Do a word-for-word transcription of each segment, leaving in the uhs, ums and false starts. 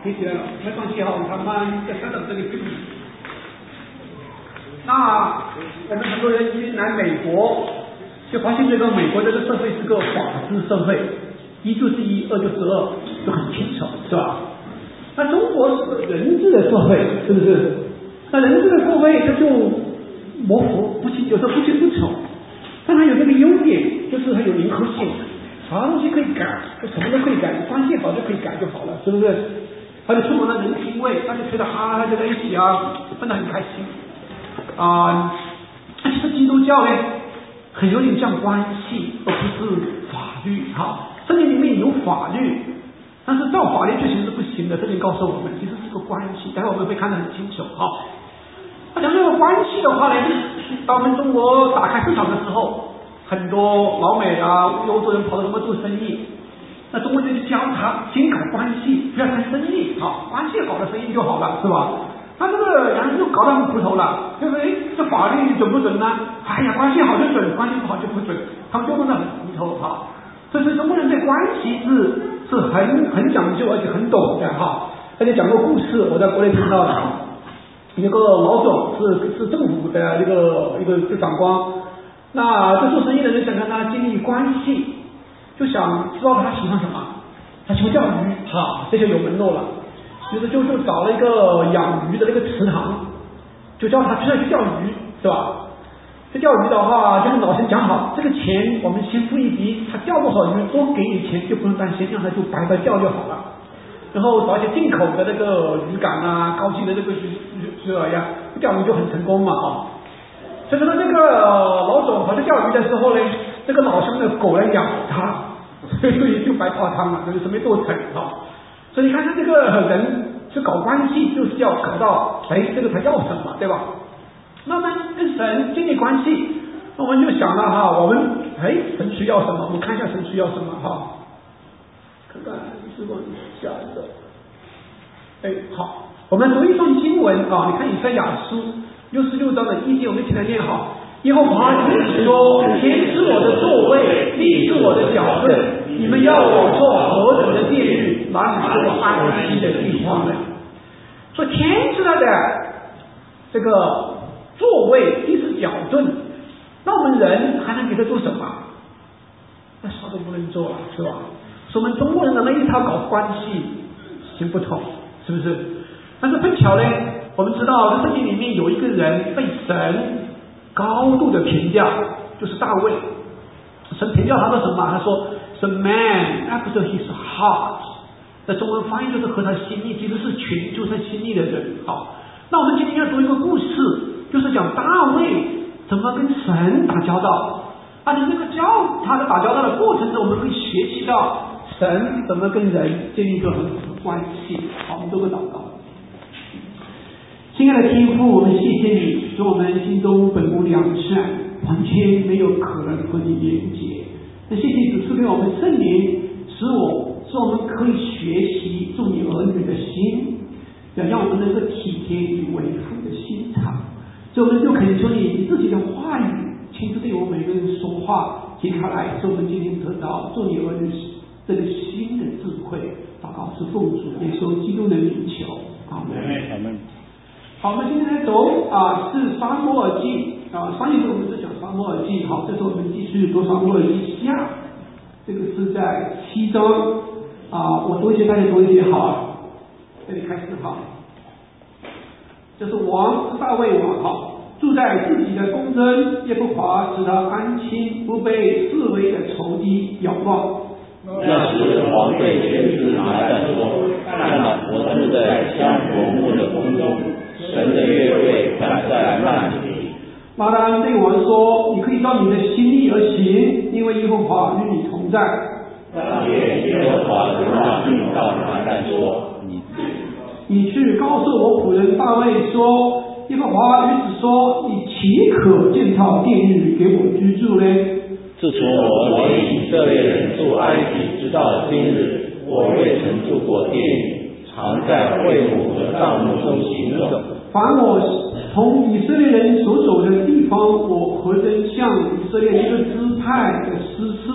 可以起来了，没关系哈，他们在山到这里。那我们很多人一来美国，就发现这个美国这个社会是个法治社会，一就是一，二就是二，就很清楚，是吧？那中国是个人治的社会，是不是？那人治的社会，它就模糊不清，有时候不清不楚。但它有这个优点，就是它有灵活性，啥东西可以改，就什么都可以改，关系好就可以改就好了，是不是？而且充满了人情味，大家觉得啊，就在一起啊，分得很开心啊。其实基督教呢，很有点像关系，而不是法律哈。圣经里面有法律，但是照法律确实是不行的。圣经告诉我们，其实是个关系，待会我们会看得很清楚哈。那讲这个关系的话呢，当我们中国打开市场的时候，很多老美啊、欧洲人跑到什么做生意，那中国就去教他先搞关系，不要谈生意，好，关系搞了生意就好了，是吧？那这个然后就搞得很糊头了，对不对？这法律准不准呢？哎呀，关系好就准，关系不好就不准，他们就弄得很糊头哈。所以中国人对关系是是很很讲究，而且很懂的哈。而且讲个故事，我在国内听到的。一个老总是是政府的一个一个一个长官，那这做生意的人想跟他建立关系，就想知道他喜欢什么，他喜欢钓鱼，哈，这就有门路了。于是就就找了一个养鱼的那个池塘，就叫他去那去钓鱼，是吧？去钓鱼的话，就跟老先讲好，这个钱我们先付一笔，他钓多少鱼多给你钱，就不用担心，让他就白白钓就好了。然后找一些进口的那个鱼竿啊，高级的那个鱼是吧呀，钓鱼就很成功嘛啊。所以说这个老总跑去钓鱼的时候呢，这个老乡的狗来咬他，所以就白泡汤了，就是没做成啊。所以你看他这个人是搞关系，就是要搞到哎这个他要什么，对吧？慢慢跟神建立关系，那我们就想了哈，我们哎神需要什么？我们看一下神需要什么哈。看看是否下一个，哎，好，我们读一段经文啊，你看以赛亚书六十六章的一节，我们一起来念好。耶和华如说：天是我的座位，地是我的脚凳，你们要我做何等的殿宇，哪里是我安息的地方呢？说天是他的这个座位，地是脚凳，那我们人还能给他做什么？那啥都不能做了，是吧？说我们中国人的那一套搞关系行不通，是不是？但是碰巧呢，我们知道在圣经里面有一个人被神高度的评价，就是大卫。神评价他说什么？他说是 man after his heart， 在中文翻译就是合他心意，其实是群，就是他心意的人。好，那我们今天要读一个故事，就是讲大卫怎么跟神打交道，而且这个教他的打交道的过程中，我们可以学习到神怎么跟人建立一个很好的关系。好，我们做个祷告。亲爱的天父，我们谢谢你，使我们心中本无良善，完全没有可能和你连结。那谢谢主赐给我们圣灵，使我使我们可以学习做你儿女的心，要让我们能够体贴你为父的心肠。所以我们就恳求你以自己的话语亲自对我们每个人说话，接下来使我们今天得到做你儿女这个新的智慧。祷告是奉主耶稣基督的名求，阿门。阿门。好，我们今天来读啊，是撒母耳记啊。上一次我们是讲撒母耳记，好，这次我们继续读撒母耳记下，这个是在七章啊，我读一些，大家读一些，好，这里开始哈。这是王是大卫王哈，住在自己的宫中，耶和华使他安亲，不被四围的仇敌咬乱。 那时王对全子拿但说：看哪，我住在香柏木的宫中，神的约柜站在那里。 拿但对王说：你可以照你的心意而行，因为耶和华与你同在。 当夜耶和华荣耀临到拿但说：你你去告诉我仆人大卫说，耶和华于此说：你岂可建造殿宇给我居住呢？ 自从我领以色列人出埃及直到今日，我未曾住过殿宇，常在会幕和帐幕中行走。 凡我从以色列人所走的地方，我何曾向以色列一个支派的司事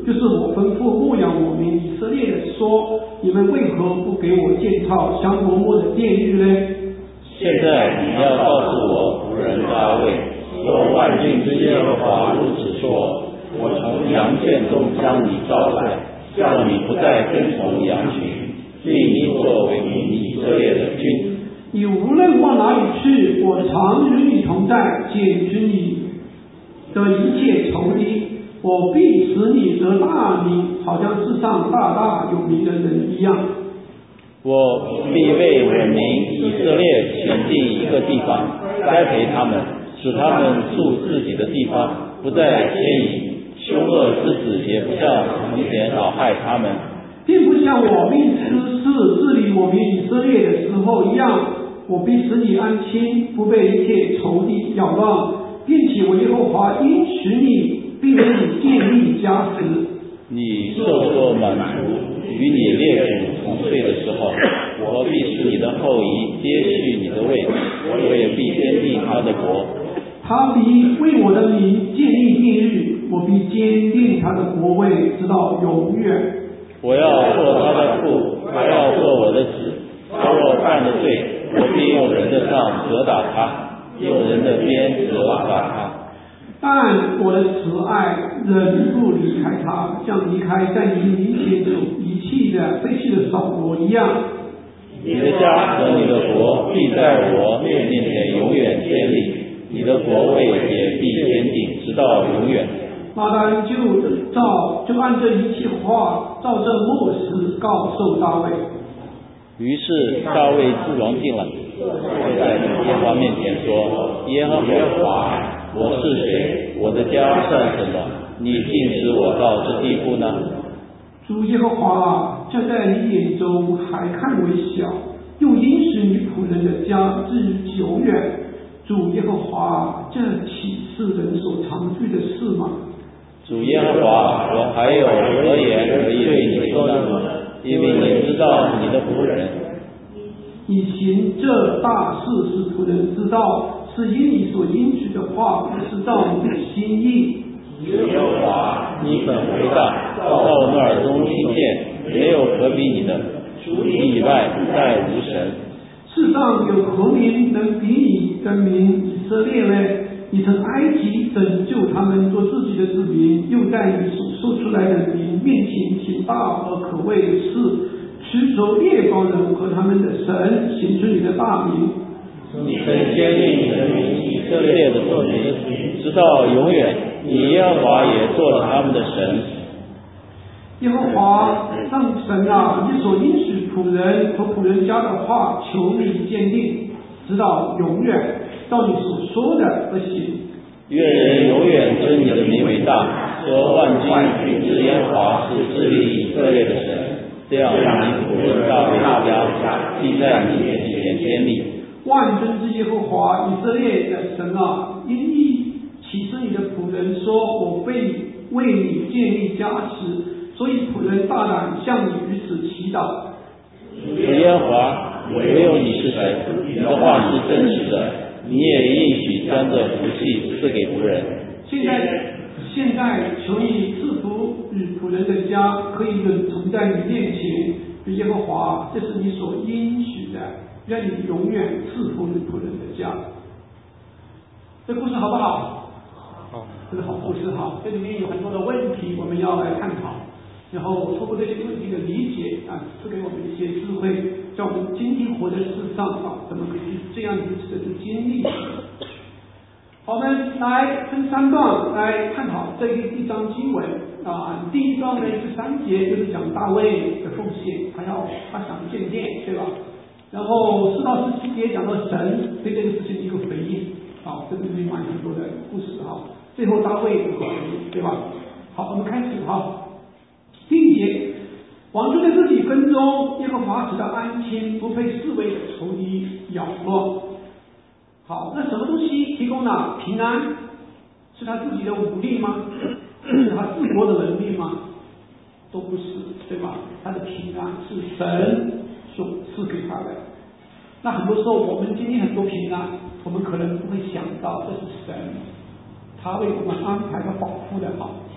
就是我吩咐牧养我民以色列的说：你们为何不给我建造香柏木的殿宇呢？ 现在你要告诉我仆人大卫，有万军之耶和华如此说：我从羊圈中将你召来，叫你不再跟从羊群，立你作为民以色列的君。 你无论往哪里去，我常与你同在，剪除你的一切仇敌。我必使你得大名，好像世上大大有名的人一样。 我必为我民以色列选定一个地方，栽培他们，使他们住自己的地方，不再迁移。凶恶之子也不像从前恼害他们， 并不像我命之事治理我民以色列的时候一样。我必使你安心，不被一切仇敌扰乱，并且我耶和华应许你，并为你建立家室。 你受过满足，与你列祖同睡的时候，我必使你的后裔接续你的位，我也必坚定他的国。 他必为我的名建立殿宇，我必坚定他的国位，直到永远。 我要做他的父，他要做我的子。他若犯了罪，我必用人的杖责打他，用人的鞭责打他。 但我的慈爱仍不离开他，像离开在你面前所遗弃的废弃的扫罗一样。 你的家和你的国必在我面前永远建立，你的国位也必坚定，直到永远。 拿单就照就按这一切话，照这默示告诉大卫。 于是大卫自王进了，就在耶和华面前说：耶和华，我是谁？我的家算什么？你竟使我到这地步呢？ 主耶和华啊，这在你眼中还看为小，又应许你仆人的家至于久远。主耶和华，这岂是人所常惧的事吗？ 主耶和华，我还有何言可以对你说呢？因为你知道你的仆人。 你行这大事使仆人知道，是因你所应许的话，不是照你的心意。 耶和华，你本为大，到我们耳中听见，没有可比你的，除你以外再无神。 世上有何民能比你的民以色列呢？你从埃及拯救他们做自己的子民，又在你所说出来的民面前行大而可畏的事，驱逐列邦人和他们的神，行出你的大名。 你曾建立你的民以色列的作民，直到永远。你耶和华也做了他们的神。 耶和华让神啊，你所应许仆人和仆人家的话，求你坚定，直到永远，照你所说的而行。 愿人永远称你的名为大，说万军之耶和华是治理以色列的神，这样让你仆人大卫的家必在你面前建立。 万军之耶和华以色列的神啊，因意启示你的仆人说，我被为你建立家室，所以仆人大胆向你于此祈祷。 主耶和华，唯有你是神，你的话是真实的，你也应许将这福气赐给仆人。 现在，现在求你赐福与仆人的家，可以永存在你面前。主耶和华，这是你所应许的，愿你永远赐福与仆人的家。这故事好不好？ 好， 这是好故事哈。这里面有很多的问题，我们要来探讨。然后透过这些问题的理解啊，赐给我们一些智慧，在我们今天活在世上啊，怎么可以这样如此的去经历？好，我们来分三段来探讨这一章经文啊。第一段呢是三节，就是讲大卫的奉献，他要他想建殿，对吧？然后四到十七节讲到神对这个事情的一个回应，啊，这里面蛮很多的故事哈。最后大卫的回应，对吧？好，我们开始哈。第一节，王就在自己分中，耶和华使他安心，不被四围的仇敌扰乱。好，那什么东西提供了平安？是他自己的武力吗？是他治国的能力吗？都不是，对吧？他的平安是神所赐给他的。那很多时候，我们今天很多平安，我们可能不会想到这是神，他为我们安排和保护的好。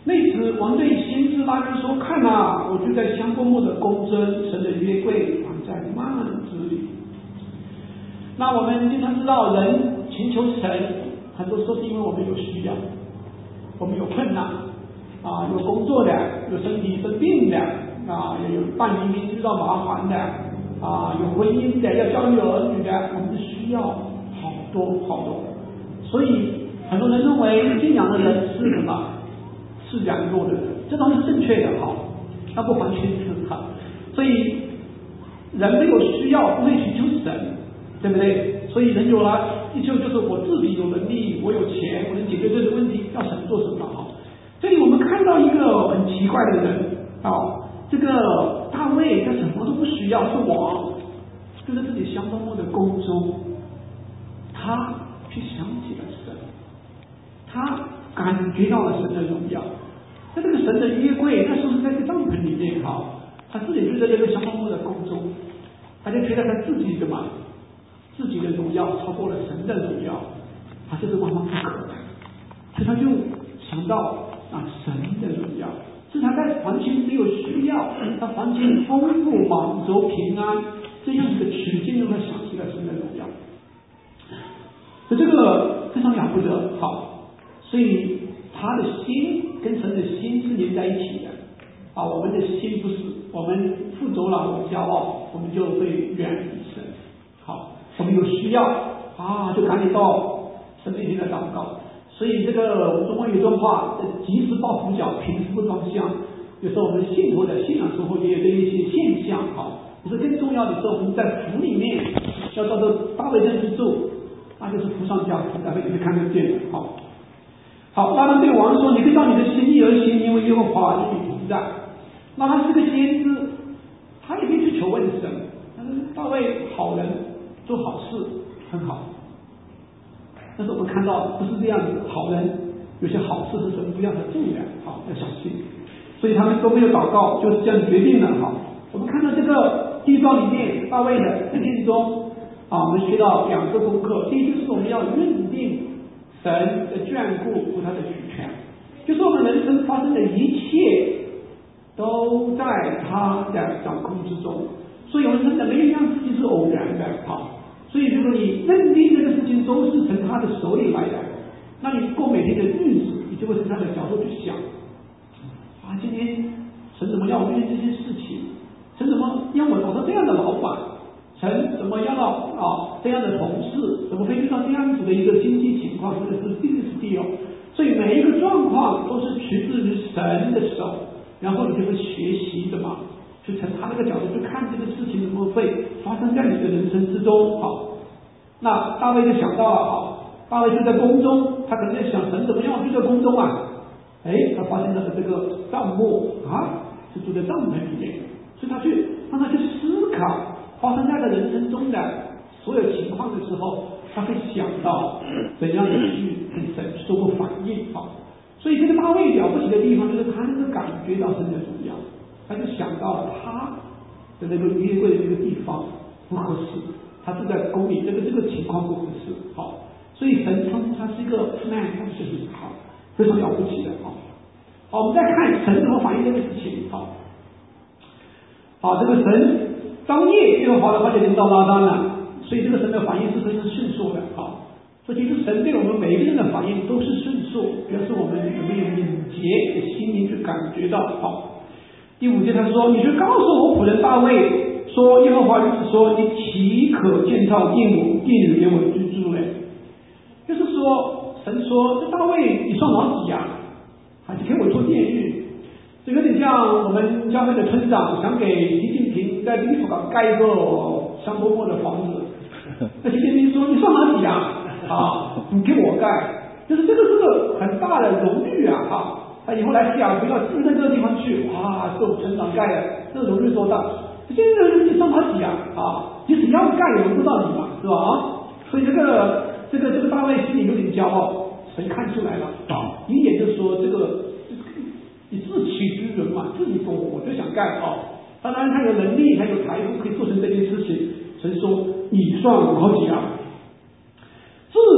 那时王对先知拉干说：“看啊，我就在香柏木的宫中，神的约柜放在幔子里。”那我们经常知道，人寻求神，很多时候是因为我们有需要，我们有困难啊，有工作的，有身体生病的啊，也有办移民遇到麻烦的啊，有婚姻的，要教育儿女的，我们的需要好多好多。所以很多人认为信仰的人是什么？是软弱的人，这当然是正确的哈，那不完全是哈。所以人没有需要，不会寻求神，对不对？所以人有了，就就是我自己有能力，我有钱，我能解决这个问题，要神做什么哈？这里我们看到一个很奇怪的人啊，这个大卫他什么都不需要，是王，就在自己香柏木的宫中，他去想起了神，他感觉到了神的荣耀。在这个神的约柜，那时候是在这个帐篷里面哈，他自己就在这个香柏木的宫中，他就觉得他自己的嘛，自己的荣耀超过了神的荣耀，他就是万万不可的，所以他就想到啊神的荣耀，是他在完全没有需要，他完全丰富满足平安这样一个处境中，他想起了神的荣耀，所以这个非常了不得，好，所以他的心跟神的心是连在一起的啊，我们的心不是，我们负走了我骄傲，我们就会远离神。好，我们有需要啊，就赶紧到神面前来祷告。所以这个中国有句话，及时抱佛脚，平时不装香。有时候我们信徒的信仰生活也有这一些现象，好，可是更重要的是我们在福里面要照着大卫这样去做，那就是福上加福，大家可以看得见的，好。好，拉班对王说：“你可以照你的心意而行，因为耶和华与你同在。”拉班是个先知，他也可以去求问神。但是大卫好人做好事很好，但是我们看到不是这样子，好人有些好事是神不要他做的，好要小心。所以他们都没有祷告，就是这样决定了。好，我们看到这个地方里面，大卫的圣经中啊，我们学到两个功课。第一就是我们要认定神的眷顾和他的主权，就是我们人生发生的一切都在他的掌控之中，所以我们真的没有一样事情是偶然的。好，所以如果你认定这个事情都是从他的手里来的，那你过每天的日子，你就会从他的角度去想啊，今天神怎么要我面对这些事情，神怎么让我找到这样的老板，神怎么样到啊这样的同事，怎么会遇到这样子的一个经济情况，这个是第四第哦。所以每一个状况都是取自于神的手，然后你就会学习什么，去从他那个角度去看这个事情怎么会发生在你的人生之中。好，那大卫就想到了，好，大卫就在宫中，他可能在想神怎么样就在宫中啊，哎，他发现他的这个帐幕啊是住在帐篷里面，所以他去让他去思考发生在他人生中的所有情况的时候，他会想到怎样的去跟神做过反应。好，所以这个大卫了不起的地方就是他能够感觉到神的荣耀，他就想到了他的那个约柜的这个地方不合适，他住在宫里，这个这个情况不合适。好，所以神称呼他是一个 man， 他是很好，非常了不起的。好，好，我们再看神怎么反应这个事情。好，好，这个神当夜耶和华的话就临到拉单了，所以这个神的反应是非常迅速的。好，所以其实神对我们每一个人的反应都是迅速，表示我们有没有敏捷的心灵去感觉到。好，第五节他说：“你去告诉我仆人大卫说，耶和华如此说，你岂可建造殿宇殿宇给我居住呢？”就是说，神说：“这大卫你算老几呀？还是给我做殿宇？”这有点像我们教会的村长想给习近平在立法港盖一个香饽饽的房子，那习近平说：“你算哪几呀？啊，你给我盖。”就是这个是个很大的荣誉啊！哈，他以后来西雅图要住在这个地方去，哇，是我村长盖的，这个荣誉多大？现在你算哪几呀？啊，即使要盖也轮不到你嘛，是吧？啊，所以这个这个这个大卫心里有点骄傲，神看出来了，啊，一眼就说这个。你自欺欺人嘛，自己说我就想干啊！当然他有能力，他有财富，可以做成这件事情。神说：“你算老几啊？自从我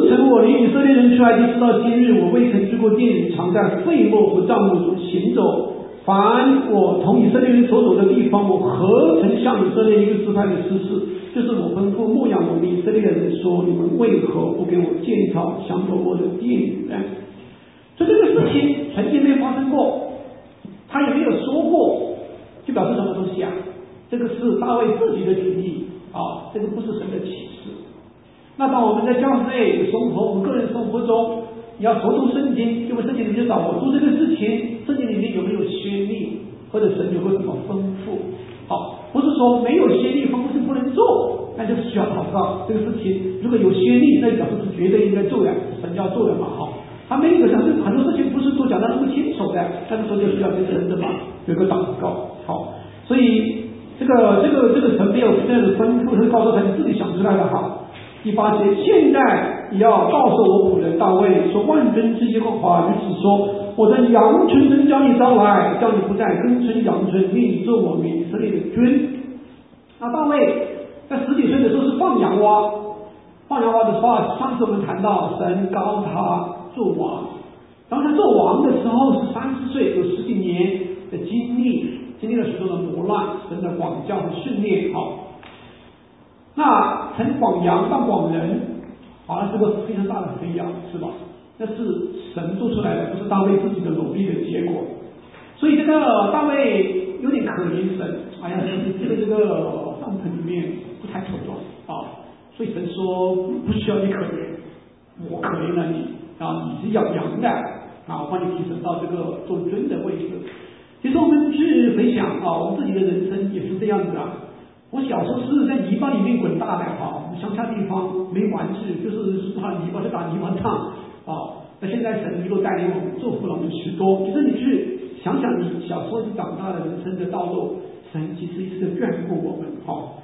领以色列人出来地直到今日，我未曾知过殿宇，常在废末和帐幕中行走。凡我同以色列人所走的地方，我何曾向以色列一个支派的施事？就是我吩咐牧养我们以色列人说：你们为何不给我建造降服我的殿宇呢？所以这个事情曾经没发生过，他也没有说过，就表示什么东西啊？这个是大卫自己的主意啊，这个不是神的启示。那当我们在教会内生活，我们个人生活中，你要熟读圣经，因为圣经里面找我做这个事情，圣经里面有没有宣令，或者神有没有什么吩咐？好，不是说没有宣令吩咐是不能做，那就是需要祷告。这个事情如果有宣令，那表示是绝对应该做的，神要做的嘛。好，他没有讲，很多事情不是都讲得那么清楚的，那个时候就需要跟神的嘛有个祷告。好，所以这个这个这个神没有这样的吩咐，是告诉他你自己想出来的。好。第八节，现在也要告诉我仆人大卫说，万军之耶和华如此说，我在羊群中将你招来，叫你不再跟从羊群，令你做我们以色列的君。那大卫在十几岁的时候是放羊蛙，放羊蛙的话，上次我们谈到神膏他做王，当他做王的时候是三十岁，有十几年的经历，经历了许多的磨难，神的管教和训练。好，那从广羊到广人，好像是个非常大的培养，是吧？那是神做出来的，不是大卫自己的努力的结果。所以这个大卫有点可怜神，哎呀，这个这个帐篷里面不太妥当啊。所以神说不需要你可怜，我可怜了你啊，你是养羊的啊，我帮你提升到这个做尊的位置。其实我们去回想啊，我们自己的人生也是这样子啊。我小时候是在泥巴里面滚大的哈，我们乡下地方没玩具，就是打泥巴，就打泥巴仗啊。那现在神一路带领我们，祝福了我们许多。其实你去想想，你小时候是长大的人生的道路，神其实一直在眷顾我们。好，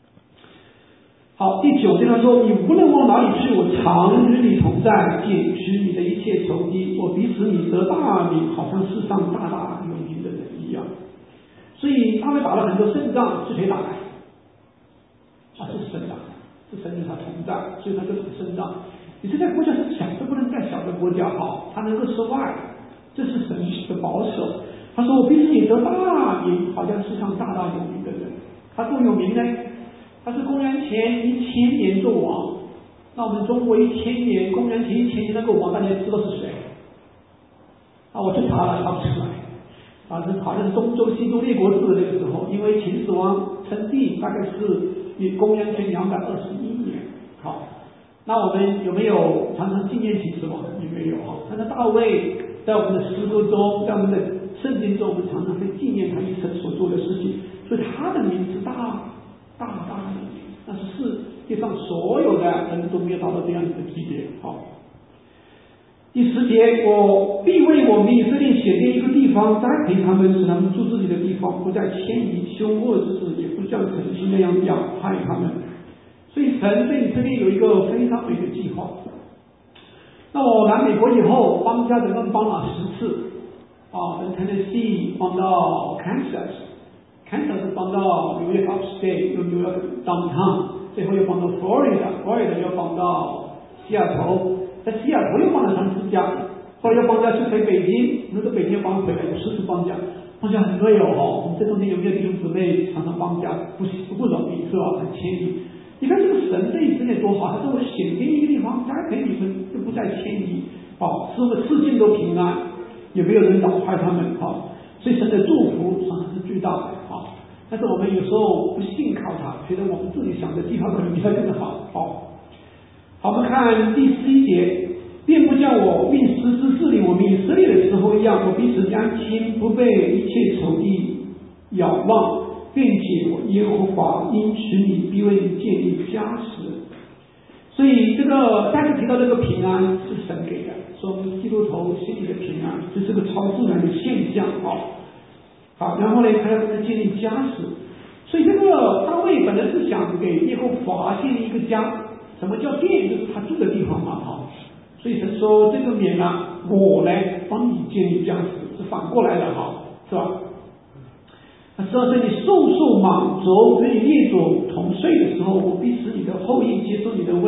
好，第九节他说：“你无论往哪里去，我常与你同在，剪去你的一切仇敌，我必使你得大名，好像世上大大有名的人一样。”所以他们打了很多胜仗，是谁打的？啊，是神打的，是神与他同在，所以他就打胜仗。你这个国家是小的不能再小的国家，好，他能够受爱，这是神的保守。他说：“我必使你得大名，好像世上大大有名的人。”他多有名呢？他是公元前一千年做王。那我们中国一千年，公元前一千年那个王，大家知道是谁？啊，我去查了，查不出来。啊，这好像是东周、西周列国制的那个时候，因为秦始皇称帝大概是以公元前两百二十一年。好，那我们有没有常常纪念秦始皇？也没有哈。但是大卫在我们的诗歌中，在我们的圣经中，我们常常会纪念他一生所做的事情，所以他的名字大大大的名，那是世界上所有的人都没有达到这样一个级别。好。第十节，我必为我们以色列选定一个地方，栽培他们，使他们住自己的地方，不再迁移凶恶之事，也不像曾经那样养害他们。所以神对以色列有一个非常美的计划。那我来美国以后，邦家整个邦了十次啊，从 Tennessee 邦到 Kansas，Kansas 邦到纽约 Upstate， 又纽约 Downtown， 最后又邦到 Florida，Florida 又邦到西雅图。在西雅图又帮了三次家，后来又帮家去回北京，那个北京又帮回来，有十次帮家，帮家很累哦哈。我们这中间有没有弟兄姊妹常常帮家，不不不容易是吧？很迁移。你看这个神对以色列多好，他说我选定一个地方栽培你们，就不再迁移，哦，使我们四境都平安，也没有人扰害他们，哈。所以神的祝福常常是巨大的，哈。但是我们有时候不信靠他，觉得我们自己想的计划可能比他更好，好。好，我们看第十一节，并不像我命实施治理我们以色列的时候一样，我必使你安心，不被一切仇敌仰望，并且我耶和华应许你，必为你建立家室。所以这个再次提到这个平安是神给的，说我们基督徒心里的平安，这是个超自然的现象。好，好，然后呢，还要给他建立家室。所以这个大卫本来是想给耶和华建立一个家。什么叫殿？就是他住的地方嘛，哈。所以神说这个免啊，我来帮你建立家室，是反过来的哈，是吧？那十二节，你寿数满足，与你列祖同睡的时候，我必使你的后裔接受你的位，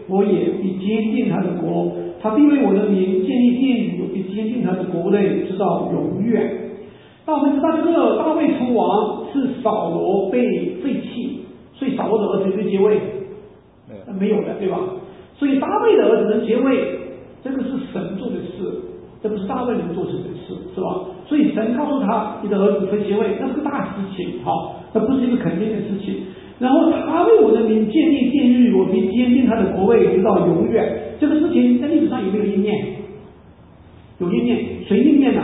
我也必坚定他的国，他必为我的名建立殿宇，我必坚定他的国内，直到永远。那我们知道这个大卫出王是扫罗被废弃，所以扫罗的儿子有没有接位？没有的，对吧？所以大卫的儿子能接位，这个是神做的事，这不是大卫能做成的事，是吧？所以神告诉他，你的儿子会接位，那是个大事情，好，那不是一个肯定的事情。然后他为我的名建立殿宇，我必坚定他的国位，直到永远。这个事情在历史上有没有应验？有应验，谁应验呢？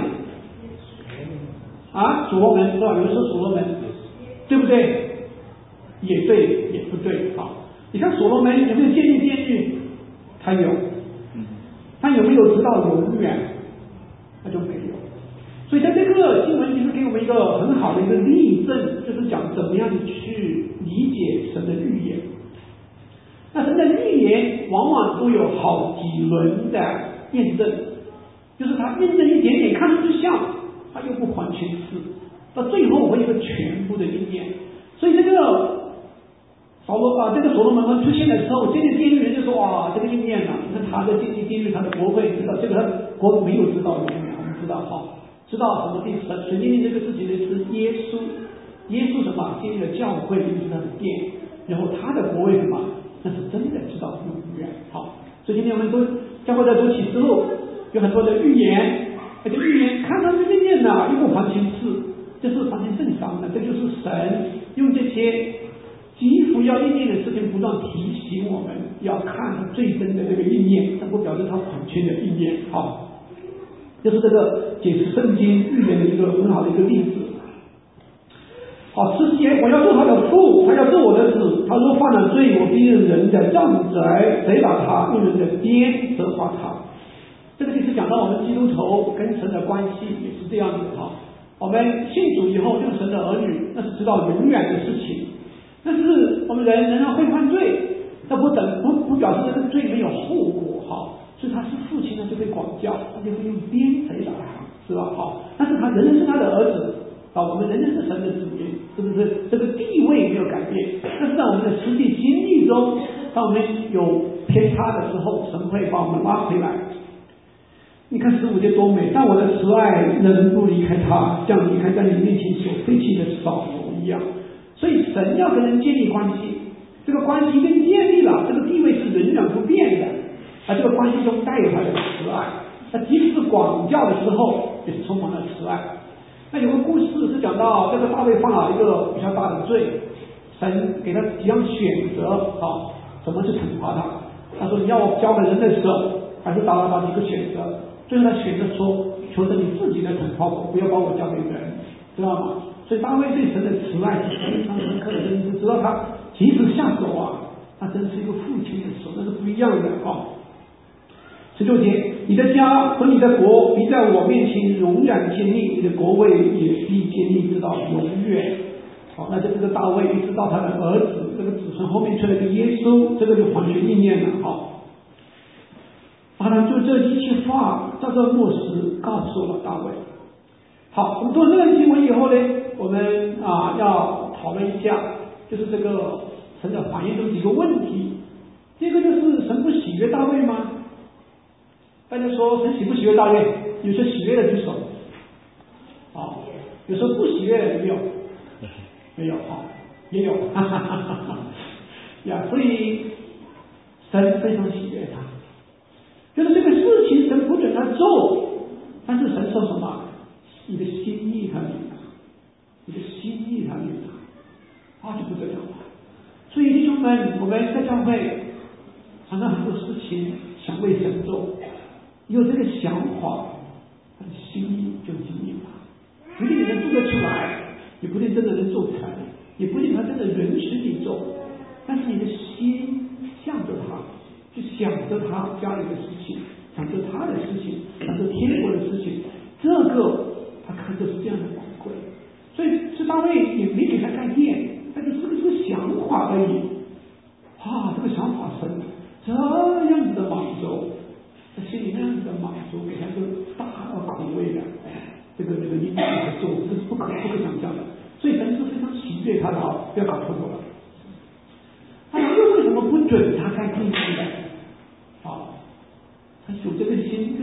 啊，所罗门是吧？有人说所罗门，对不对？也对，也不对。好，你看所罗门有没有建立殿宇？他有，他有没有直到永远？他就没有。所以在这个经文其实给我们一个很好的一个例证，就是讲怎么样去理解神的预言。那神的预言往往都有好几轮的验证，就是他验证一点点看上去像，他又不完全是，到最后会有一个全部的应验。所以这个扫罗啊，这个所罗门出现的时候，建立殿宇人就说哇，这个应验了。你看他的建立殿宇，他的国会知道这个国没有知道永远，我们知道哈。知道什么第神神建立这个事情呢？是耶稣，耶稣什么建立了教会，就是他的殿，然后他的国位什么，那是真的知道永远。好，所以今天我们都教会在读启示录，有很多的预言，而且预言看上去应验了，又不完全是，这是完全正常的，这就是神用这些几乎要应验的事情，不断提醒我们要看最真的这个应验，但不表示它完全的应验。好。就是这个解释圣经预言的一个很好的一个例子。好，十节，我要做他的父，他要做我的子。他若犯了罪，我必用人的杖责责打他，用人的鞭责罚他。这个就是讲到我们基督徒跟神的关系也是这样子哈。我们信主以后就是神的儿女，那是知道永远的事情。但是我们人仍然会犯罪，那不等不不表示这个罪没有后果哈。所以他是父亲呢，就会管教，他就会用鞭责打他，是吧？好，但是他仍然是他的儿子啊，我们仍然是神的子民，是不是？这个地位没有改变，但是在我们的实际经历中，当我们有偏差的时候，神会把我们拉回来。你看十五节多美，但我的慈爱仍不离开他，像离开在你面前所废弃的扫罗一样。所以神要跟人建立关系，这个关系一旦建立了，这个地位是永远不变的。而这个关系中带有他的慈爱，那即使是管教的时候，也是充满了慈爱。那有个故事是讲到这个大卫犯了一个比较大的罪，神给他几样选择啊，怎么去惩罚他？他说你要我交给人的手，还是打了他几个选择？最后他选择说，求神你自己来惩罚我，不要把我交给人，知道吗？所以大卫对神的慈爱是非常深刻的，你知道他即使下手啊，他真是一个父亲的手，那是不一样的啊。十六节，你的家和你的国必在我面前永远建立，你的国位也必建立直到永远。好，那这个大卫一直到他的儿子，这个子孙后面出来的耶稣，这个就完全应验了。好，阿兰就这一句话照着末世告诉了大卫。好，我们读了这段经文以后呢，我们啊要讨论一下，就是这个神的反应中几个问题。第一个就是神不喜悦大卫吗？大家说神喜不喜悦大卫？有些喜悦的举手，好，有时候不喜悦的有没有？没有，好，也有，哈哈哈哈哈呀，所以神非常喜悦他，就是这个事情神不准他做，但是神说什么？你的心意他领他，你的心意他领他，啊，就不得了了。所以弟兄们，我们在教会常常很多事情想为神做。有这个想法，他的心意就经历了，不一定能做得出来，也不一定真的能做成，也不一定他真的允许你做，但是你的心向着他，就想着他家里的事情，想着他的事情，想着天国的事情，这个他看的是这样的宝贵。所以是大卫也没给他概念，他就是这个想法而已。啊，这个想法神这样子的满足。他心里那样子的满足，给他一个大口味的，哎，这个这个因来做，这是不可不可想象的。所以神是非常喜悦他的啊，不要搞错了。他又为什么不准他干进去呢？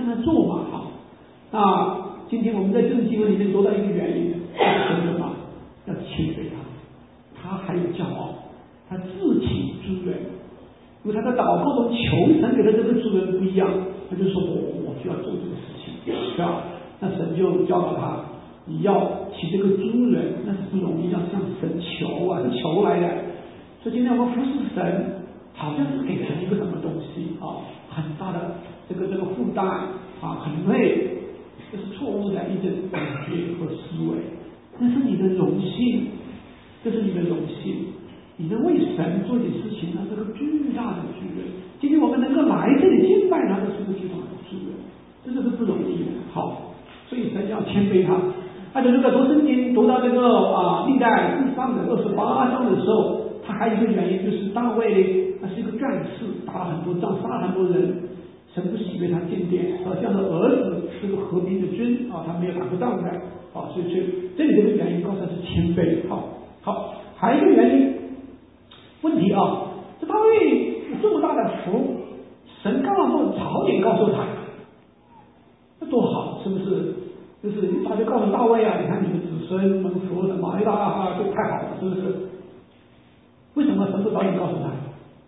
样的做嘛，哈。那今天我们在这种经文里面说到一个原因，是什么？要谦卑他，他还有骄傲，他自欺主人，因为他在祷告中求神给他这个主人不一样，他就说我我就要做这个事情，是吧？那神就教导他，你要起这个主人，那是不容易，要向神求啊，是求来的。所以今天我们服侍神，好像是给神一个什么东西啊，很大的这个这个负担啊，很累。这是错误的一种感觉和思维，那是你的荣幸，这是你的荣幸，你能为神做点事情，那是个巨大的巨人。今天我们能够来这里敬拜他，这是个巨大的巨人，这就是不容易的。好，所以神要谦卑他。而且这个读圣经读到这个啊历代志上的二十八章的时候，他还有一个原因，就是大卫他是一个战士，打了很多仗，杀了很多人。神不喜悦他进殿，好像他儿子是个和平的君啊，他没有打过仗的啊，所以所以这里这个原因告诉他是谦卑。好，好，还有一个原因问题啊，这大卫有这么大的福，神刚好从朝廷告诉他，那多好，是不是？就是一早就告诉大卫啊，你看你的子孙蒙福什么，哎呀啊，这太好了，是不是？为什么神不早点告诉他？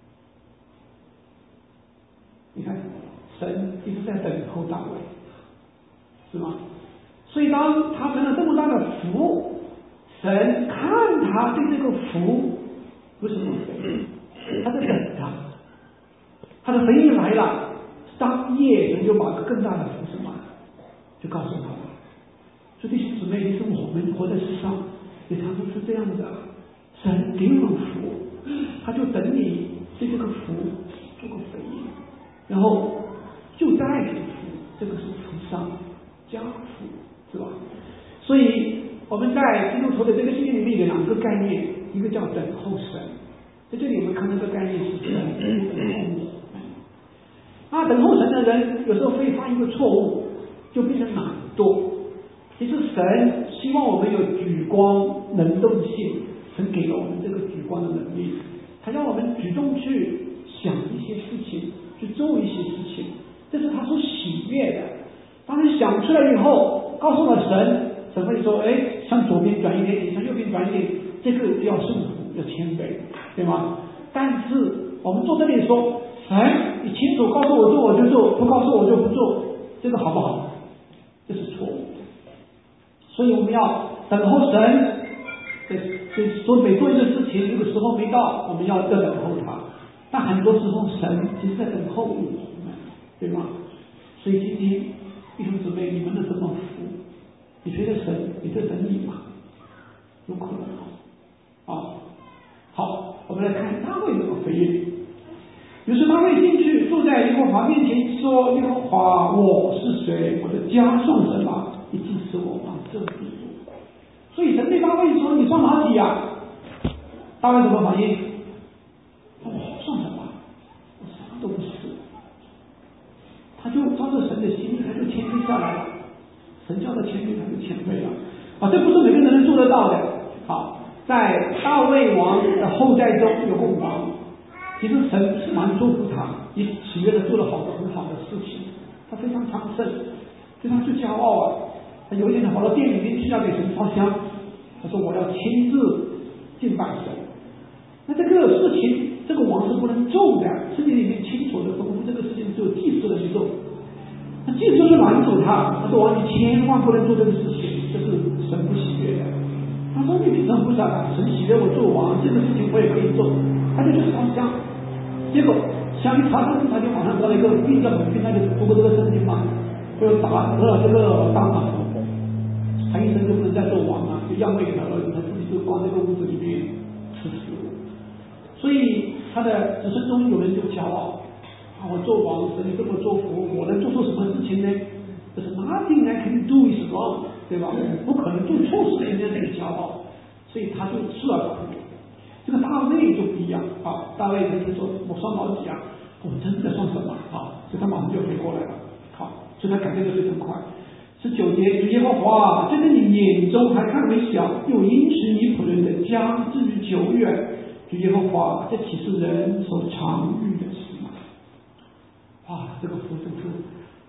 你看。神一直在等候大卫，是吗？所以当他成了这么大的福，神看他对这个福不是不给，他在等他，他的回应来了，当夜神就把更大的福什么，就告诉他了。所以弟兄姊妹，是我们活在世上，也常常是这样的，神给我们福，他就等你对这个福做个回应，然后。就在这个福，这个是福上加福，是吧？所以我们在基督徒的这个信仰里面有两个概念，一个叫等候神，在这里我们看到这个概念是神等候我们。啊，等候神的人有时候会犯一个错误，就变成懒惰。其实神希望我们有举光能动性，神给了我们这个举光的能力，他让我们主动去想一些事情，去做一些事情。这是他所喜悦的。当你想出来以后，告诉了神，神会说：“哎，向左边转一点，向右边转一点。”这个要顺服，要谦卑，对吗？但是我们坐这里说：“神，你清楚告诉我做我就做，不告诉我就不做。”这个好不好？这是错误的。所以我们要等候神。这做每做一个事情，这个时候没到，我们要要等候他。但很多时候，神其实在等候我们。对吗？所以今天弟兄姊妹，你们的什么福？你觉得神也在等你吗？有可能啊。好，我们来看大卫怎么回应。于是大卫进去，坐在耶和华面前，说：“耶和华，我是谁？我的家算什么？你竟使我往这地步。”所以神对大卫说：“你算哪里呀？”大卫怎么反应？我算什么？我什么都不是。他就照着神的心意，他就谦卑下来了。神叫他谦卑，他就谦卑了。啊，这不是每个人能做得到的。好，在大卫王的后代中有个王，其实神是蛮祝福他，也喜悦的做了好多很好的事情。他非常昌盛，非常就骄傲啊。他有一天他跑到店里面去要给神烧香，他说我要亲自敬拜神。那这个事情，这个王是不能做的，圣经里面清楚的说，这个事情只有祭司能去做。那祭司就拦阻他，他说王你千万不能做这个事情，这是神不喜悦的。他说你凭什么不想神喜悦我做王，这个事情我也可以做，他就去烧香。结果香一插上去，他就马上得了一个病叫猛病，那就读过这个圣经嘛，就打得了这个大麻风，他一生就不能再做王了，就让位给他儿子，他自己就关这个屋子里面吃食物。所以他的子孙中有人就骄傲啊，我做王，神这么做福，我能做出什么事情呢？就是 nothing I can do is wrong， 对吧？不可能做错事情，那很骄傲，所以他就吃了苦。这个大卫就不一样啊，大卫曾经说：“我算老几啊？我真的算什么啊？”所以他马上就回过来了，好，所以他改变的非常快。十九节，主耶和华，这在你眼中还看为小，又因许你仆人的家至于久远。主耶和华，这岂是人所常遇的事吗？哇，这个福真是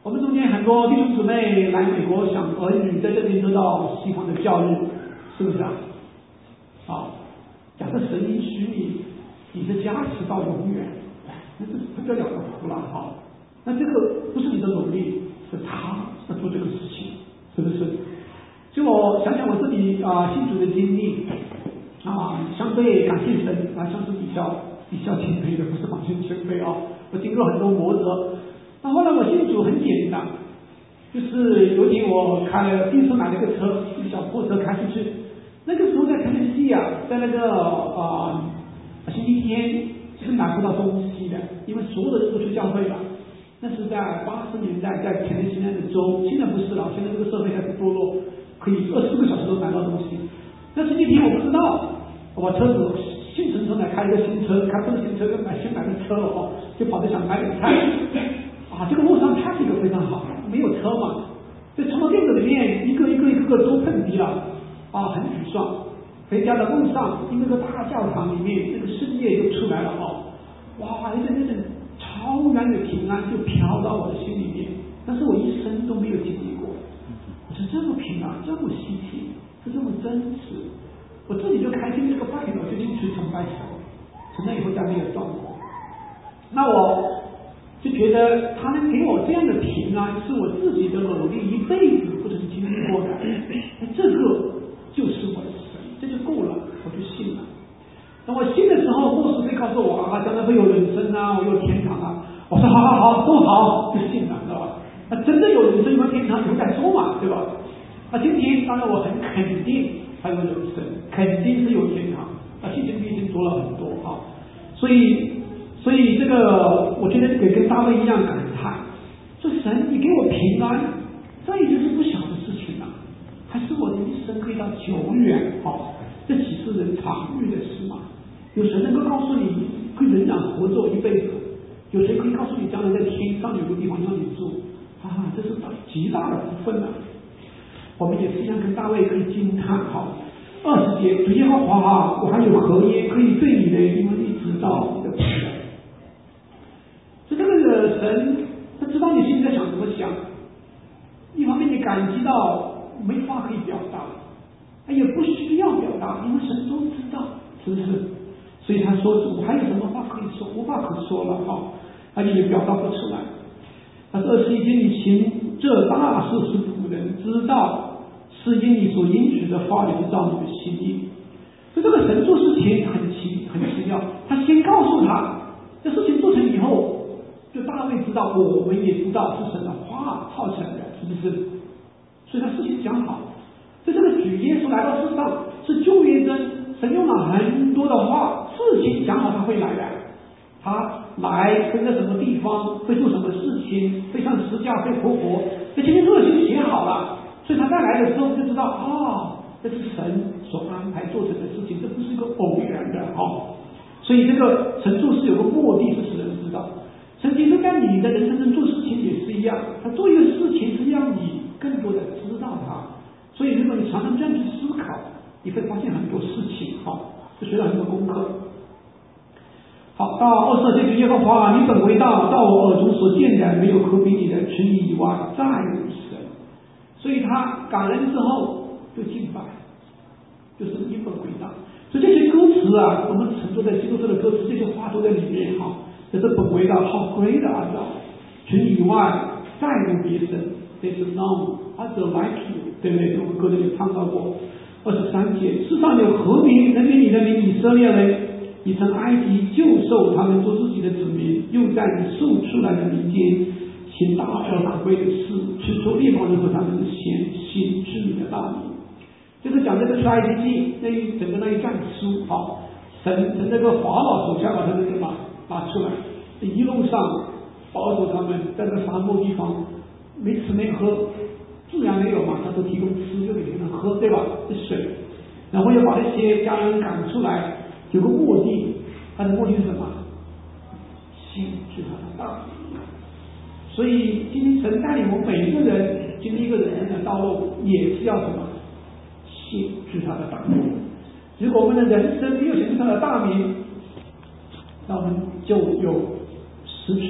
我们中间很多弟兄姊妹来美国，想儿女在这边得到西方的教育，是不是啊？好，假设神允许你，你的家持到永远，那是不得了的福了哈。那这个不是你的努力，是他要做这个事情，是不是？就我想想我自己啊、呃、信主的经历啊，相对感谢神啊，相对比较比较谦卑的，不是完全谦卑啊。我经过很多磨折。那后来我信主很简单，就是有一天我开了第一次买了个车，一个小破车开出去。那个时候在肯德基啊，在那个啊、呃、星期天是买不到东西的，因为所有的人都去教会了。那是在八十年代在肯德基那个州，现在不是了，现在这个社会开始堕落，可以二十四个小时都买到东西。那星期天我不知道，我把车子兴冲冲的开一个新车，开这个新车跟买新买的车哦，就跑着想买点菜。啊，这个路上它这个非常好，没有车嘛，在充电子里面一个一个一个个都碰壁了，啊，很沮丧。回家的路上，因为那个大教堂里面那个圣夜就出来了哦，哇，那种那种超然的平安就飘到我的心里面，但是我一生都没有经历过。我说这么平安，这么稀奇，是这么真实，我自己就开心这个半秒就进去崇拜神，从那以后再没有断过。那我就觉得他能给我这样的平安，是我自己的努力一辈子不曾经历过的。这个就是我的神，这就够了，我就信了。那我信的时候，牧师会告诉我啊，将来会有人生啊，我有天堂啊。我说好好好，都好，就信了，知道吧？那真的有人生有天堂，以后再说嘛，对吧？那今天当然我很肯定还有人生，肯定是有天堂。那信心毕竟多了很多啊，所以。所以这个我觉得也跟大卫一样感叹，说神你给我平安，这已经是不小的事情了，还是我的一生可以到久远，好，这岂是人常遇的事吗？有神能够告诉你可以仍然活着一辈子，有谁可以告诉你将来在天上有个地方让你住啊？这是极大的福分了。我们也是一样跟大卫可以惊叹，好，二十节，主耶和华啊，我还有何耶可以对你的，因为你知道你的仆人。所以这个神他知道你心里在想怎么想，一方面你感激到没话可以表达，也不需要表达，因为神都知道，是不是？所以他说我还有什么话可以说，无话可说了哈，他也表达不出来。但是二十一节你行这大事使仆人知道，是因你所应许的话也是照你的心意。所以这个神做事情很奇很奇妙，他先告诉他这事情做成以后。就大卫知道，我们也知道是神的话造成的，是不是？所以他事情讲好。所以这个举耶稣来到世上是旧约中，神用了很多的话，事情讲好他会来的。他来会在什么地方，会做什么事情，会上十架，会复活，这前面都已经写好了。所以他再来的时候就知道，哦，这是神所安排做成的事情，这不是一个偶然的哦。所以这个神做事有个目的，是使人知道。神其实在你的人生中做事情也是一样，他做一个事情是让你更多的知道他。所以如果你常常这样去思考，你会发现很多事情，好，就学到很多功课。好，到二十二节，耶和华，你本为大，到我耳中所见的，没有可比你的，除你以外再无神。所以他感恩之后就敬拜，就是你本为大。所以这些歌词啊，我们乘坐在基督徒的歌词，这些话都在里面哈。这是本为大，好great啊！除你以外再无别神 ，There is none other like you， 对不对？我们歌里有唱到过。二十三节，世上有何民能比你的名以色列呢？你从埃及救受他们做自己的子民，又在你受出来的民间行大而可贵的事，去出列邦人和他们显显知你的大名。就是讲这个出埃及记那一整个那一卷书，好，神从这个法老手下把他们什么拿出来，一路上保守他们，在这个沙漠地方没吃没喝，自然没有嘛，他都提供吃就给他们喝，对吧？这水，然后又把那些家人赶出来，有个目的，他的目的是什么？信是他的大名。所以今天神带领我们每一个人经历一个人生的道路，也是要什么？信是他的大名。如果我们的人生没有显出他的大名，那我们就有失去了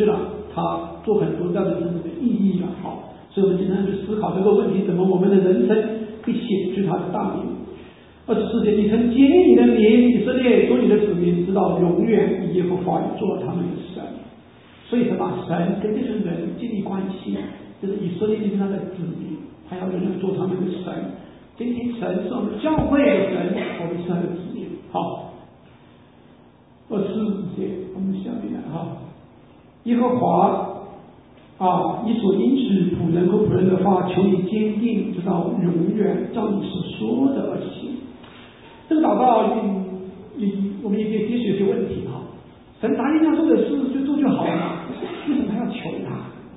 他做很多这样的真正的意义了。好，所以我们经常去思考这个问题：怎么我们的人生会显出他的大名？二十四节，你曾建立你的名以色列做你的子民，直到永远，以耶和华做他们的神。所以什么？神跟这群人建立关系，就是以色列是他的子民，他要永远做他们的神。今天神是我们教会的神，我们是他的子民。好，二十五节，我们下面来哈。耶和华啊，你所应许仆人和仆人的话，求你坚定，直到永远，照你所说的而行。这个祷告，你我们也可以接续一些问题哈。神答应要做的事就做就好了，为什么还要求他？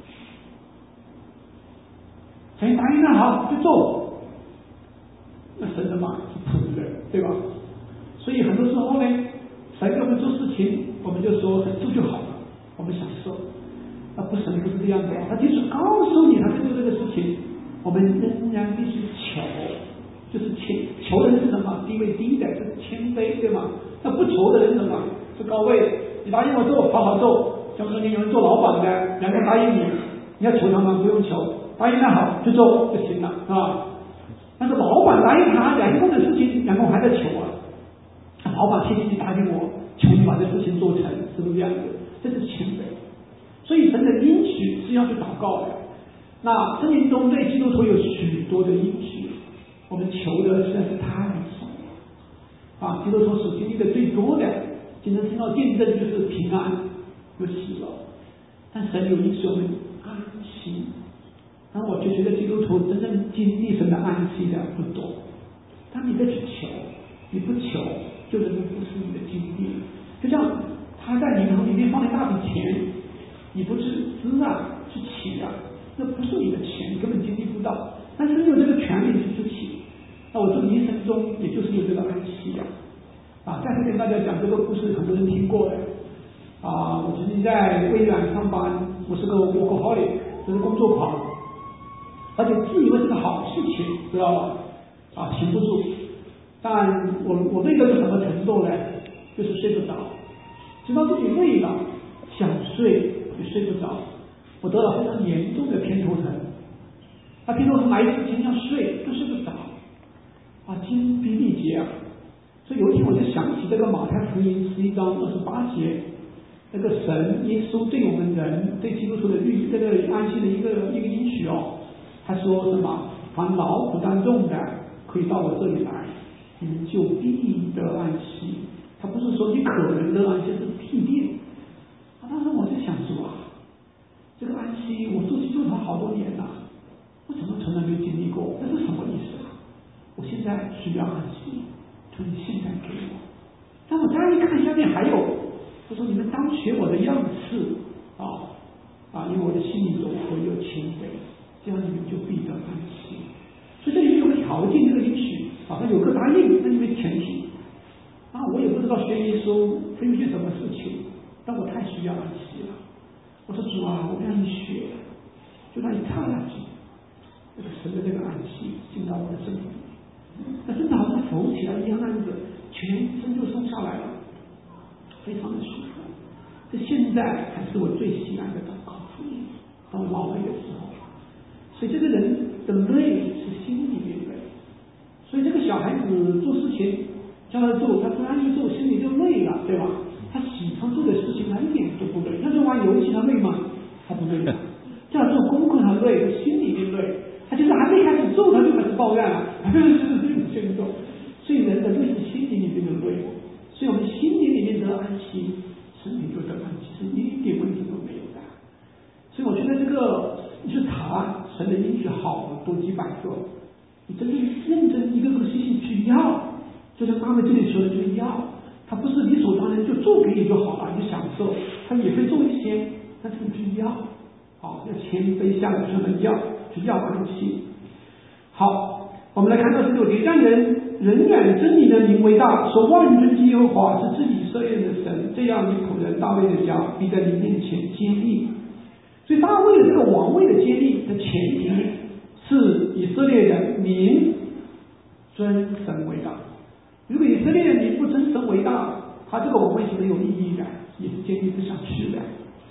神答应那好就做，那神什么是仆人，对吧？所以很多时候呢，神给我们做事情，我们就说神做就好了，我们享受。那不神不是这样的，他即使告诉你他在做这个事情，我们仍然必须求，就是谦求的人是什么？地位低的是谦卑，对吗？那不求的人是什么？是高位。你答应我做，好好做。像说你有人做老板的，员工答应你，你要求他们不用求，答应他好去做就行了，是吧？但是老板答应他员工的事情，员工还在求啊。老板天天去答应我，求你把这事情做成，是不是这样子？这是谦卑。所以神的应许是要去祷告的。那圣经中对基督徒有许多的应许，我们求的实在是太少了啊！基督徒所经历的最多的，经常听到见证就是平安，有喜乐。但神有应许我们安息，然后我就觉得基督徒真正经历神的安息的不多。当你再去求，你不求，就人不是你的经历。就像他在银行里面放了一大笔钱，你不去支啊，去取啊，那不是你的钱，你根本经历不到。但是你有这个权利去支取，那我这个一生中也就是有这个安息啊。啊，再次跟大家讲这个故事，很多人听过的。啊，我曾经在微软上班，我是个workaholic，就是工作狂，而且自以为是个好事情，知道吧？啊，停不住。但我我累到是什么程度呢？就是睡不着，直到自己累了，想睡也睡不着。我得了非常严重的偏头疼，那偏头疼来之前要睡都睡不着，啊，精疲力竭啊。所以有一天我就想起这个马太福音十一章二十八节，那个神耶稣对我们人对基督徒的预这个安息的一个一个应许哦，他说什么？凡劳苦担重的，可以到我这里来，你们就必得安息。他不是说你可能得安息，是必定。啊，当时我就想说啊，这个安息我做基督徒好多年了，我怎么从来没有经历过？这是什么意思啊？我现在需要安息。说你现在给我，但我再一看下面还有，他说你们当学我的样式啊啊，因为我的心里柔和又谦卑，这样你们就必得安息。所以这里面有个条件，这个应许啊，他有个答应，那因为前提啊，我也不知道学耶稣会有些什么事情，但我太需要安息了。我说主啊，我让你学，就让你踏下去，这个神的这个安息进到我的生命里。那真的好像浮起来一样，那样子全身就松下来了，非常的舒服。这现在才是我最喜爱的祷告福音。当我老了的时候，所以这个人的累是心里面累。所以这个小孩子做事情叫他做，他不安于做，心里就累了，对吧？他喜欢做的事情，他一点都不累。他说玩游戏他累吗？他不累。叫他做功课他累，他心里面累。他就是还没开始做，他就开始抱怨了，是不是很严重？所以人的累是心里面的累，所以我们心里里面得安息，身体就得安息，是一点问题都没有的。所以我觉得这个你去查神的应许好多几百个，你真正认真一个个细细去要，就像刚才这里说的，就是要，他不是理所当然就做给你就好了，你享受，他也会做一些，但是你去要，好，要谦卑下来，专门要。要安息。好，我们来看到十六节，让人人远真理的名为大，说万军之耶和华是治以色列的神，这样你仆人大卫的家必在你面前坚立。所以大卫的这个王位的建立的前提是以色列的民尊神为大。如果以色列的民不尊神为大，他这个王位是没有意义的，也是建立不下去的。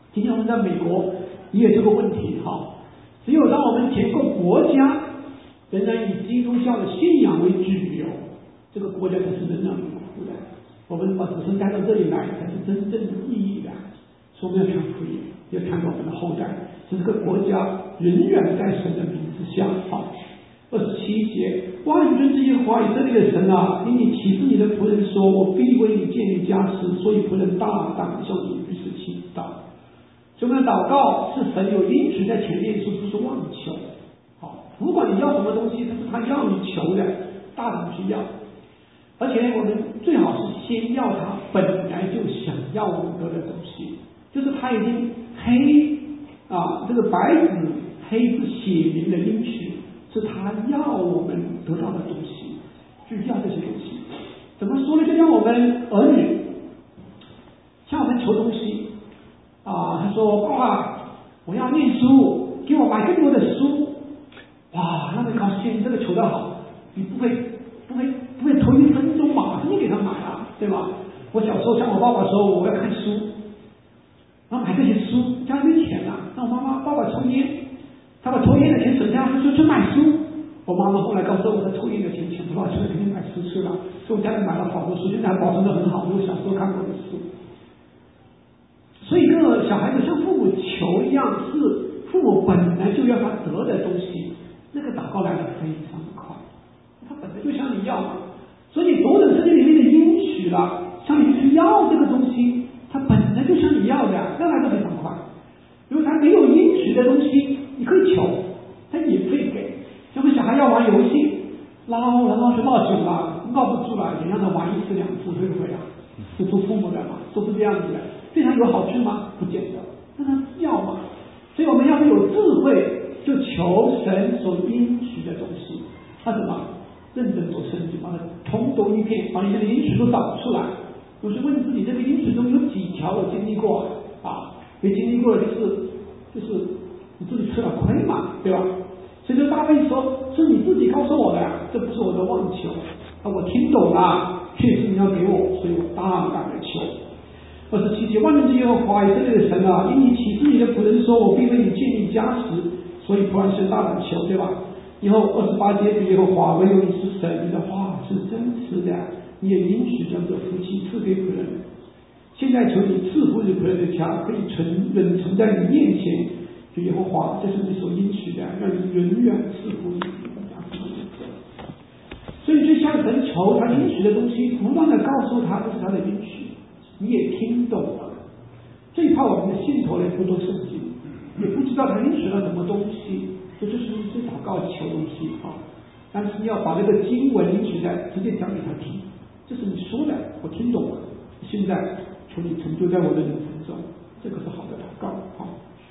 今天我们在美国也有这个问题哈，只有当我们全个国家仍然以基督教的信仰为主流，这个国家才是能让你活的。我们把子孙带到这里来，才是真正意义的。所以我们要传福音，要传给我们的后代，使这个国家永远在神的名之下。好，二十七节，万军之耶和华以色列的神啊，因你启示你的仆人说，我必为你建立家室，所以仆人大胆向你于是祈祷。所以我们的祷告是神有应许在前面，说不是妄求。好，不管你要什么东西，但是他要你求的，大胆去要。而且我们最好是先要他本来就想要我们得的东西，就是他已经黑啊，这个白纸黑字写明的应许，是他要我们得到的东西，就要这些东西。怎么说呢？就像我们儿女向我们求东西啊，他说：“爸爸，我要念书，给我买更多的书。”哇，那么高兴，这个求得好，你不会不会不会头一分钟马上就给他买了，对吧？我小时候向我爸爸说我要看书，然后买这些书，家里没钱了，让我妈妈爸爸抽烟，他把抽烟的钱省下来，说去买书。我妈妈后来告诉我，他抽烟的钱钱不花，现在肯定买书去了，所以我家里买了好多书，现在还保存得很好，我小时候看过的书。所以，这个小孩子像父母求一样，是父母本来就要他得的东西，那个祷告来的非常快，他本来就向你要嘛。所以，左等圣经里面的应许了，向你去要这个东西，他本来就向你要的，那来的非常快。如果他没有应许的东西，你可以求，他也可以给。像我们小孩要玩游戏，捞然后去闹久了，闹不出来，也让他玩一次两次，会不会啊？是做父母的嘛，都是这样子的。对他有好处吗？不见得，但他要嘛。所以我们要是有智慧，就求神所应许的东西。他怎么认真做圣经，把它通读一遍，把你的应许都找出来。有时问自己，这个应许中有几条我经历过啊？没经历过的就是就是你自己吃了亏嘛，对吧？所以说大卫说，是你自己告诉我的呀，这不是我的妄求啊，我听懂了，确实你要给我，所以我大胆的求。二十七节，万军之耶和华以色列的神啊，因你启示你的仆人说，我必为你建立家室，所以仆人是大胆求，对吧？以后二十八节，主耶和华，唯有你是神，你的话是真实的，你也允许将这福气赐给仆人。现在求你赐福于仆人的家，可以存稳存在你面前，主耶和华，这是你所应许的，让你永远赐福于你的家。所以就向神求他应许的东西，不断的告诉他这是他的应许。你也听懂了，最怕我们的信徒呢不读圣经，也不知道他应许了什么东西，这就是最祷告求东西啊。但是你要把这个经文应许的直接讲给他听，这是你说的，我听懂了，现在求你成就在我的人生中，这个是好的祷告啊。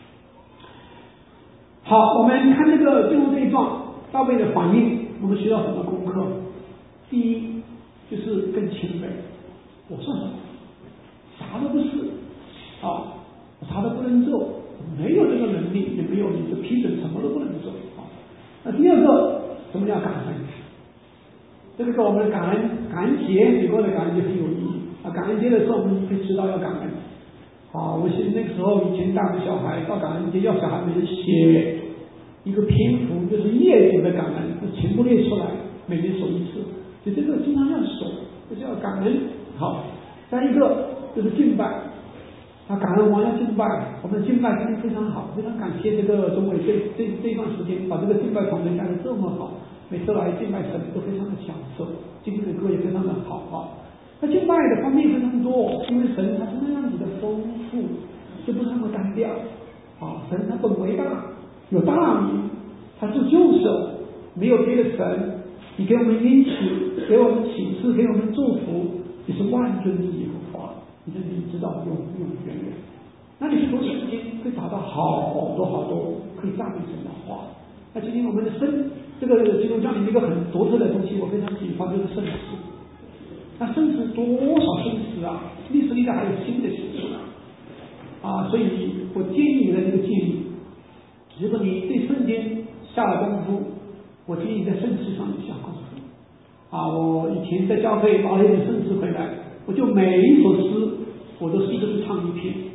好，我们看这个最后这一段大卫的反应，我们学到什么功课？第一就是更谦卑，我算什么？啥都不是啊，啥都不能做，没有这个能力，也没有你的批准，什么都不能做啊。那第二个，什么叫感恩？这个跟我们感恩感恩节，美国的感恩节很有意义啊。感恩节的时候，我们会知道要感恩啊。我记得那个时候以前带个小孩到感恩节，要小孩们写一个篇幅，就是业主的感恩，全部列出来，每年守一次。就这个经常要守，这叫感恩。好，再一个就是敬拜啊，感恩王要敬拜，我们的敬拜今天非常好，非常感谢这个中委这这这一段时间把这个敬拜团队干得这么好，每次来敬拜神都非常的享受，今天的歌也非常的好啊。那敬拜的方面非常多，因为神他是那样子的丰富，就不是那么单调啊。神他本为大，有大名，他是救手，没有别的神。你给我们应许，给我们启示，给我们祝福，你是万军之耶和华，你的名知道永永远远。那你去读圣经，会找到好多好多可以赞美神的话。那今天我们的圣这个基督教里面一个很独特的东西，我非常喜欢，就是圣诗。那圣诗多少圣诗啊？历史里的还有新的诗啊！啊，所以我建议你的这个建议，如果你对圣经下了功夫，我建议在圣诗上面下功夫。啊，我以前在教会拿了一本圣诗回来，我就每一首诗我都试着去唱一篇。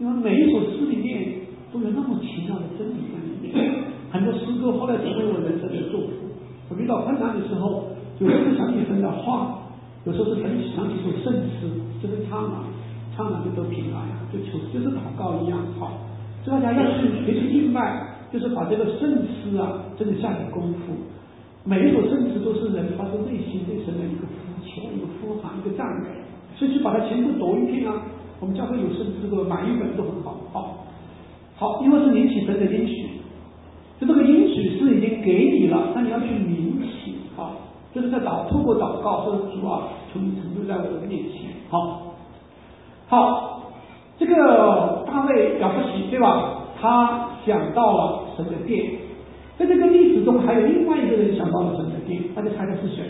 因为每一首诗里面都有那么奇妙的真理在里面。很多诗歌后来成为我人生的祝福。我遇到困难的时候，有时候是想起神的话，有时候是想起想起一首圣诗，就是唱了，唱了就得平安，就求就是祷告一样。好，所以大家要去学习敬拜，就是把这个圣诗啊，真的下点功夫。每一首圣诗都是人发自内心对神的一个呼求、一个呼喊、一个赞美，所以去把它全部读一遍啊。我们教会有圣诗这个买一本都很好。好，好，因为是领取神的应许，就这个应许是已经给你了，那你要去领取。好，就是在祷透过祷告说主啊，求你成就在我的面前。好，好，这个大卫了不起，对吧？他想到了神的殿。在这个历史中，还有另外一个人想到了神的殿，大家猜的是谁？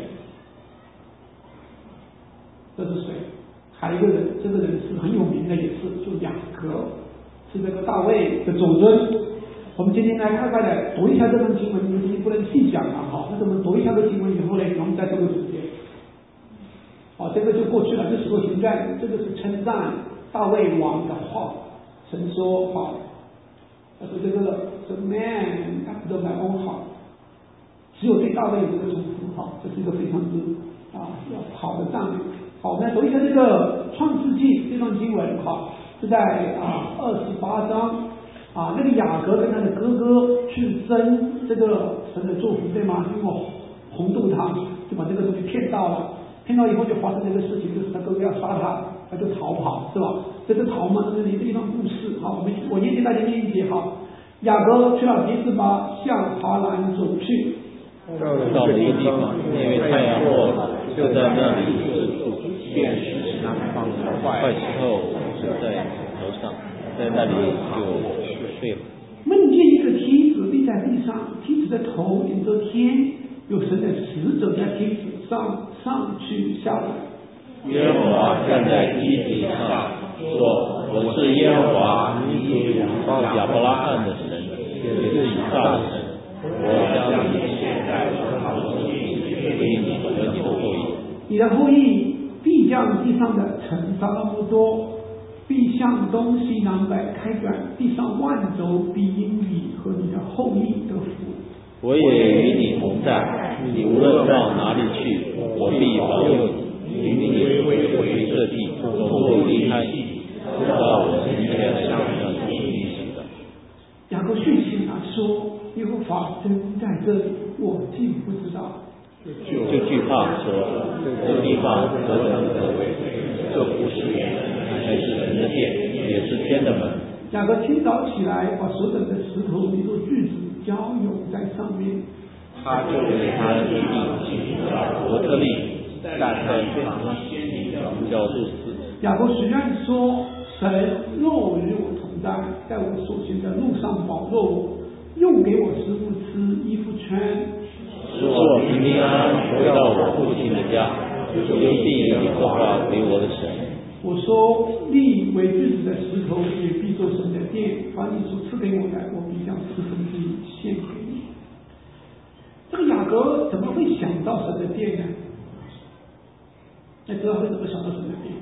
这是谁？还有一个人，这个人是很有名的，也是就雅各，是这个大卫的祖孙。我们今天来快快的读一下这段经文，因为今天不能细讲了哈。那我们读一下这经文以后呢，我们再做个总结。好，这个就过去了，这是《使徒行传》，这个是称赞大卫王的话。神说好，他说这个是 man after my own heart， 只有对大卫有这个称呼，好，这是一个非常之啊要好的赞美。好，我们来读一下这个创世纪这段经文，好，是在啊二十八章啊，那个雅各跟他的哥哥去争这个神的祝福，对吗？因为红豆汤就把这个东西骗到了，骗到以后就发生这个事情，就是他哥哥要杀他，他就逃跑，是吧？这个逃嘛，这是一段故事。好，我们我念给大家念一节。好，雅各去了别是巴，向哈兰走去。 到了一个地方，因为太阳落了，就在那里止住，便使那放坏石头在头上，在那里就睡了。 梦见一个梯子立在地上，梯子的头顶着天，有神的使者在梯子上上去下来。 耶和华站在梯子上说：“我是耶和华你祖亚伯拉罕的神，也是以撒的神。我将你现在和他们的地给你和你的后裔。 你的后裔必将地上的尘沙那么多，必向东西南北开展，地上万州必因你和你的后裔得福。 我也与你同在，你无论到哪里去，我必保佑你。”领你回这地，总不离开你，直到我今天向你应许的。 雅各续起来说：“耶和华真在这里，我竟不知道。” 就惧怕说：“这地方何等可畏！这不是人，乃是神的殿，也是天的门。” 雅各清早起来，把所整的石头一座锯子浇涌在上面。 他就给他的弟弟叫伯特利。在非常先进的叫入寺。 雅各许愿说：“神若与我同在，在我所行的路上保佑我，用给我食物吃，衣服穿， 使我平平安安回到我父亲的家，就必耶和华为我的神。” 我说：“立为锯子的石头也必做神的殿，把你所赐给我的，我必将四分之一献给你。”这个雅各怎么会想到神的殿呢？那知道会怎么想到神的殿？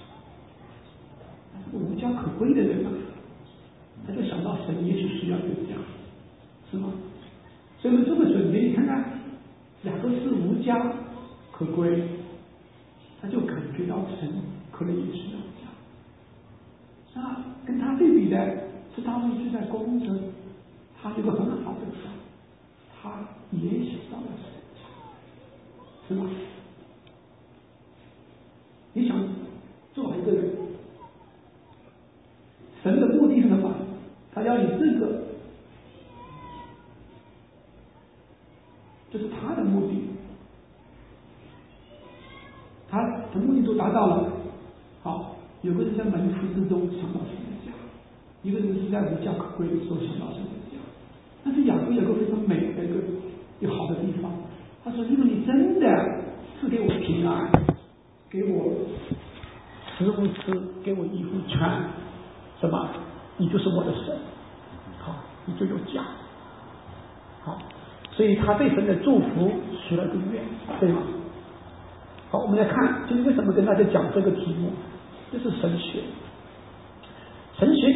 无家可归的人啊，他就想到神也许需要一个家，是吗？所以这么准备，你看看，雅各是无家可归，他就感觉到神可能也需要家。那跟他对比的是大卫就在宫中，他有个很好的家，他也想到了神的家，是吗？你想做好一个人，神的目的是什么？他要你这个，这是他的目的，他的目的都达到了。好，有个人在门徒之中想到神的家，一个人是在无家可归的时候想到神的家。但是雅各有个非常美的一个一个好的地方，他说：“如果你真的赐给我平安，给我食物吃，给我衣服穿，什么？你就是我的神，好，你就有家，好，所以他对神的祝福许了个愿，对吗？好，我们来看，就是为什么跟大家讲这个题目，这是神学。神学就是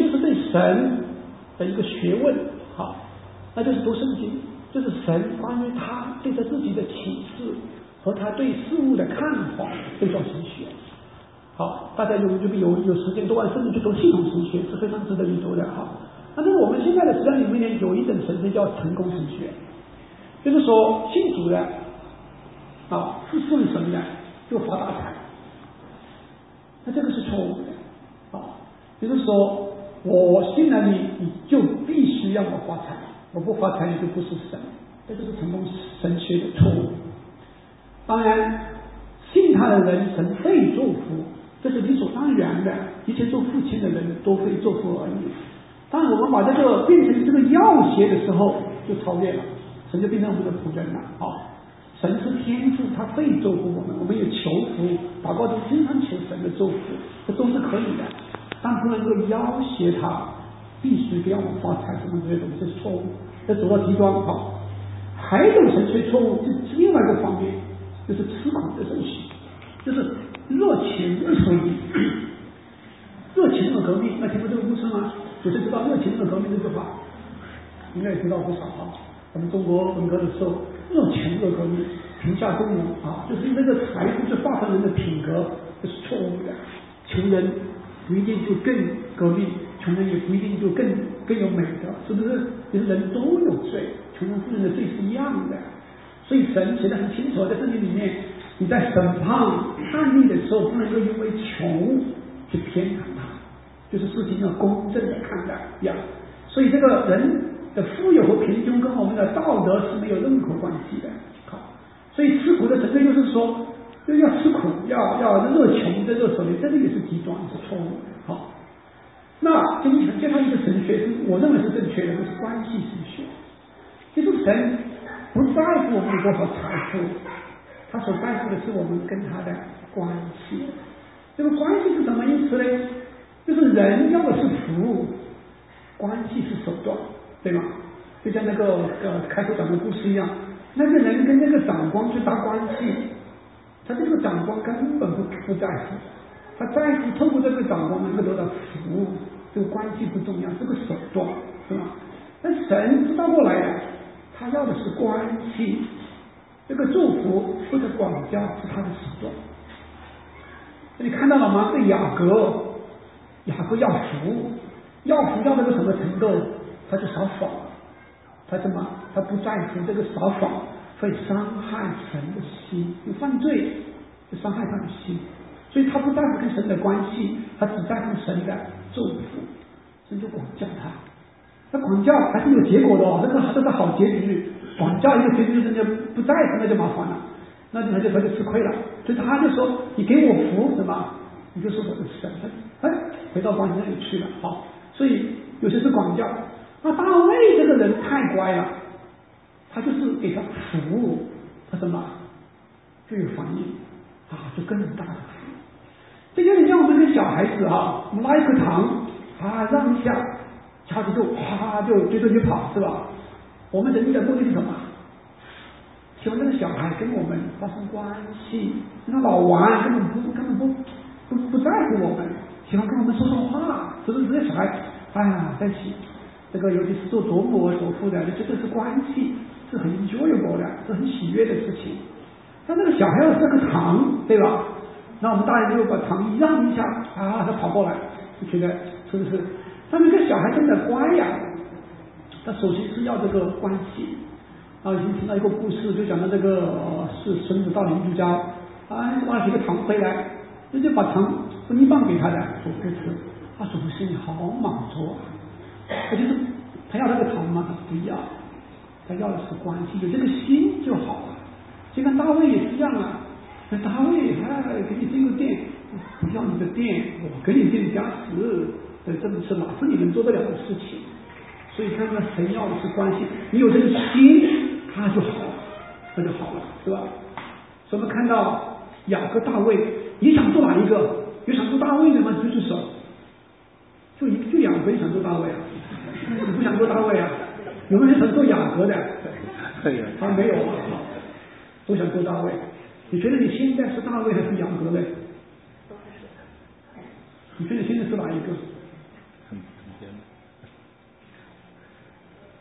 神的一个学问，好，那就是读圣经，就是神关于他对他自己的启示和他对事物的看法，这叫神学。好，大家有有有有时间多按圣经去读系统神学是非常值得一读的哈。但是我们现在的实际上里面有一种神学叫成功神学，就是说信主的啊是顺神的就发大财，那这个是错误的啊。就是说我信了你，你就必须让我发财，我不发财你就不是神，这就是成功神学的错误。当然信他的人神会祝福，这是理所当然的，一切做父亲的人都会祝福儿女。当我们把这个变成这个要挟的时候，就超越了，神就变成我们的仆人了啊！神是天父，他会祝福我们，我们也求福，祷告中经常求神的祝福，这都是可以的，但不能够要挟他，必须给我们发财什么之类的，这是错误，这走到极端好。还有一种神学错误，就是另外一个方面，就是吃苦的神学，就是热情热革命，热情热革命，那听过这个故事吗？有谁知道热情热革命这句话？应该也知道不少啊。我们中国文革的时候，热情热革命，贫下中农啊，就是那个财富是划分人的品格，这是错误的。穷人不一定就更革命，穷人也不一定就更更有美德，是不是？其实人都有罪，穷人富人的罪是一样的。所以神写得很清楚，在圣经里面，你在审判叛逆的时候，不能够因为穷去偏袒他。就是事情要公正的看待呀，所以这个人的富有和贫穷跟我们的道德是没有任何关系的。好，所以吃苦的神学就是说，要吃苦，要要热穷的热手里，这个也是极端，是错误的。好，那今天介绍一个神学，是我认为是正确的，就是关系神学。就是神不在乎我们有多少财富，他所在乎的是我们跟他的关系。这个关系是什么意思呢？就是人要的是服务，关系是手段，对吗？就像那个呃开头讲的故事一样，那个人跟那个长官去搭关系，他这个长官根本不不在乎，他在乎透过这个长官能够得到服务，这个关系不重要，这个手段，对吧？但神是倒过来的，他要的是关系，这个祝福或者管教是他的手段。你看到了吗？这雅各。雅各要福，要福要到个什么程度？他就撒谎，他怎么？他不在乎这个撒谎会伤害神的心，有犯罪就伤害他的心，所以他不在乎跟神的关系，他只在乎神的祝福，神就管教他。他管教还是有结果的哦，这个这个好结局。管教一个结局就是人家不在乎，那就麻烦了，那就他就他就吃亏了。所以他就说：“你给我福什么？你就是我的神。”哎，回到关系那里去了。好，所以有些是管教。那大卫这个人太乖了，他就是给他服务，他什么就有反应啊，就更大的服务。这有点像我们跟小孩子啊，我们拉一颗糖啊，让一下，小孩子就哗就追着你跑，是吧？我们人的目的是什么？希望这个小孩跟我们发生关系，跟他老玩，根本不根本不不不在乎我们。喜欢跟我们说说话，是不是？这些小孩，哎呀，在一起，这个尤其是做祖母祖父的，这就是关系，是很 enjoyable 的，是很喜悦的事情。但那个小孩要是个糖，对吧？那我们大人就把糖一让一下，啊，他跑过来，就觉得是不是？但那个小孩真的乖呀，他首先是要这个关系。啊，以前听到一个故事，就讲到这个、呃、是孙子到邻居家，啊，挖几个糖回来。那就把糖分一半给他的，说不吃，他说不心里好满足啊！他就是他要这个糖吗？他不要，他要的是关系，有这个心就好了。就跟大卫也是一样啊，那大卫哎，给你这个店，不要你的店，我给你这个家室，这这是哪是你能做得了的事情？所以看看神要的是关系，你有这个心，他就好了，那就好了，是吧？所以我们看到雅各、大卫。你想做哪一个？有想做大卫的吗？举举手。就一就雅各想做大卫啊？你不想做大卫啊？有没有人想做雅各的？啊，没有啊，都想做大卫。你觉得你现在是大卫还是雅各嘞？你觉得现在是哪一个？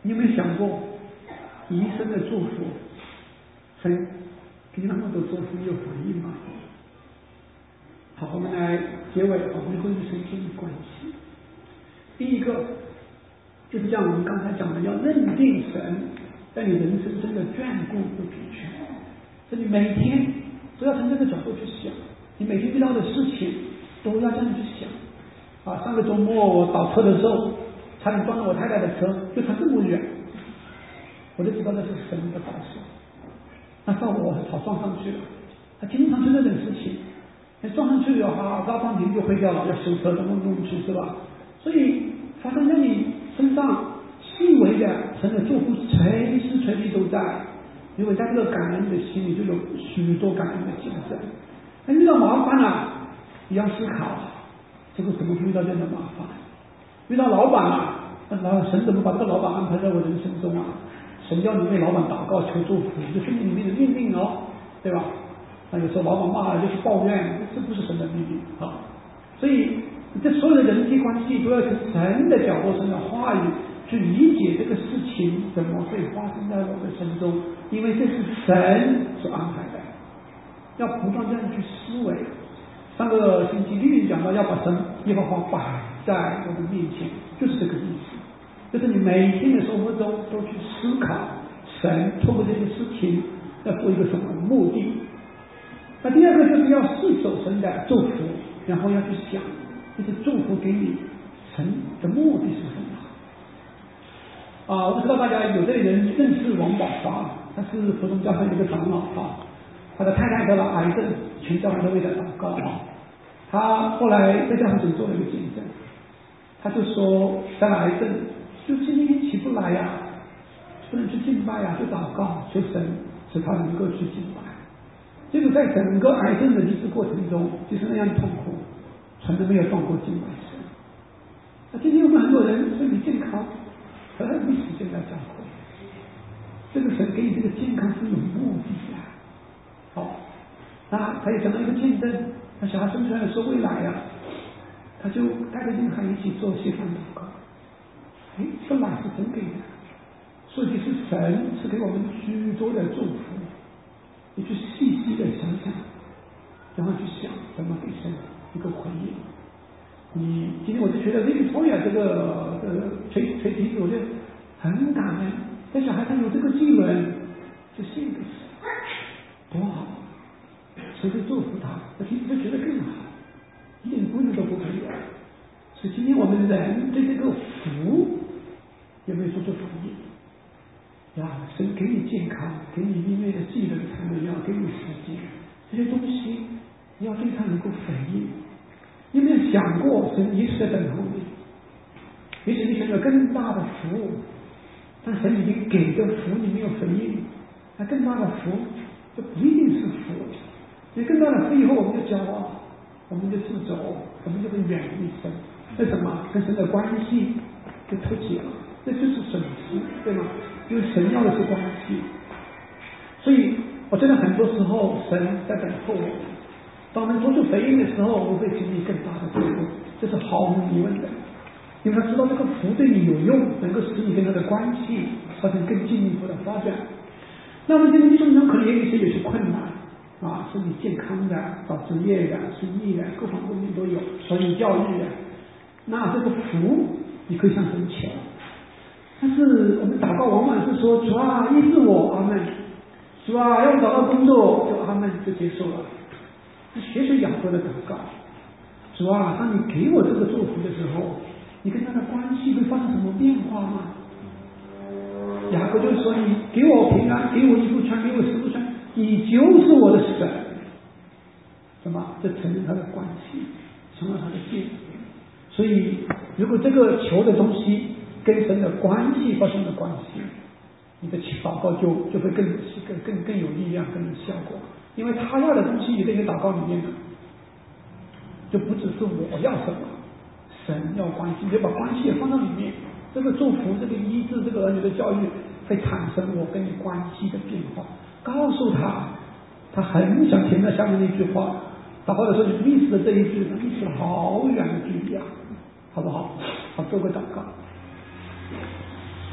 你有没有想过，你一生的祝福，神给你那么多祝福，你有反应吗？好，我们来结尾，我们会与神建立关系。第一个就是像我们刚才讲的，要认定神在你人生中的眷顾和主权，所以你每天都要从这个角度去想，你每天遇到的事情都要这样去想。啊，上个周末我倒车的时候，差点撞了我太太的车，就差这么远，我就知道那是神的保守。那照我是跑撞上去了，他经常就这种事情，那撞上去了哈，高放瓶就毁掉了，要修车弄弄去是吧？所以发生在你身上细微的神的祝福随时随地都在，因为在这个感恩的心里就有许多感恩的见证。那遇到麻烦了，你要思考，这个怎么会遇到这样的麻烦？遇到老板了，那神怎么把这个老板安排在我人生中啊？神要你为老板祷告求祝福，这是你里面的命令哦，对吧？那有时候老板骂了就是抱怨，这不是神的命令啊。所以这所有的人际关系都要从神的角度、神的话语去理解这个事情怎么会发生在我的身中，因为这是神所安排的，要不断这样去思维。上个星期丽丽讲到要把神耶和华摆在我的面前，就是这个意思，就是你每天的生活中都去思考神透过这些事情要做一个什么目的。那第二个就是要细守神的祝福，然后要去想这些祝福给你神的目的是什么啊？我不知道大家有的人认识王宝华，他是福中教会的一个长老啊，他的太太得了癌症，全教会都为他祷告啊。他后来在教会中做了一个见证，他就说得了癌症，就今天起不来呀、啊，不能去敬拜呀、啊，就祷告求神使他能够去敬拜。结果在整个癌症的医治过程中，就是那样痛苦，从来没有断过敬拜神。那今天我们很多人身体健康，可能没时间来教会。这个神给你这个健康是有目的的。好，那他也讲到一个见证，他小孩生出来的时候未来呀、啊，他就带着婴孩一起做协饭祷告。哎，这奶是神给的，所以是神是给我们许多的祝福。你去细细的想想，然后去想怎么给神一个回应。你今天我就觉得 Victoria 这个呃垂垂鼻子，我觉得很感恩，在小孩上有这个技能，就献给神，多好！谁会祝福他？我其实就觉得更好，一点顾虑都不可以。所以今天我们人对这个福有没有做出反应？呀，神给你健康，给你音乐的技能才能，要给你时间，这些东西你要对他能够反应。你有没有想过，神一直在等候你？也许你想要更大的服务，但神已经给的福你没有回应，那更大的福这不一定是福，因为更大的福以后我们就骄傲，我们就自走，我们就会远离神。为什么？跟神的关系就脱节了，这就是损失，对吗？因为神要的是关系，所以我觉得很多时候神在等候我们。当我们做出回应的时候，我们会经历更大的祝福，这是毫无疑问的。因为他知道这个福对你有用，能够使你跟他的关系发生更进一步的发展。那么这个生中可能也有一些有些困难啊，身体健康的、找职业的、生意的，各方面都有，所以教育的。那这个福你可以向神求。但是我们祷告往往是说主啊医治我，阿们，主啊要我找到工作，就阿们就结束了。学学雅各的祷告，主啊当你给我这个祝福的时候，你跟他的关系会发生什么变化吗？雅各就是说，你给我平安，给我衣服穿，给我食物穿，你就是我的神。什么？这承认他的关系，成了他的见证。所以如果这个求的东西跟神的关系发生了关系，你的祷告就就会更更更更有力量，更有效果。因为他要的东西也在你祷告里面的，就不只是我要什么，神要关系，你把关系也放到里面。这个祝福、这个医治、这个儿女的教育，会产生我跟你关系的变化。告诉他，他很想听到下面那句话，祷告的时候你历史的这一句，历史好远的距离啊，好不好？好，做个祷告。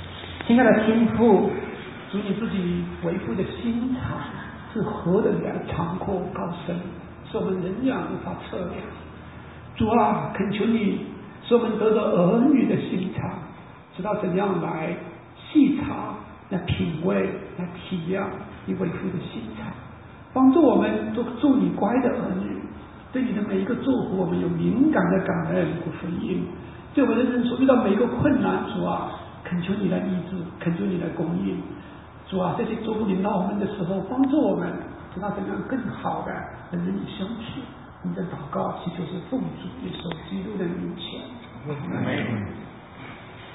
亲爱的天父，主你自己维护的心肠是何等的长阔高深，是我们人眼无法测量。主啊，恳求你使我们得着儿女的心肠，知道怎样来细察、来品味、来体谅你维护的心肠，帮助我们做做你乖的儿女。对你的每一个祝福，我们有敏感的感恩和回应。对我们人生所遇到每一个困难，主啊，恳求你来医治，恳求你来供应。主啊，这些祝福领到我们的时候，帮助我们知道怎样更好的和人与相处。你的祷告祈求是奉主耶稣基督的名前。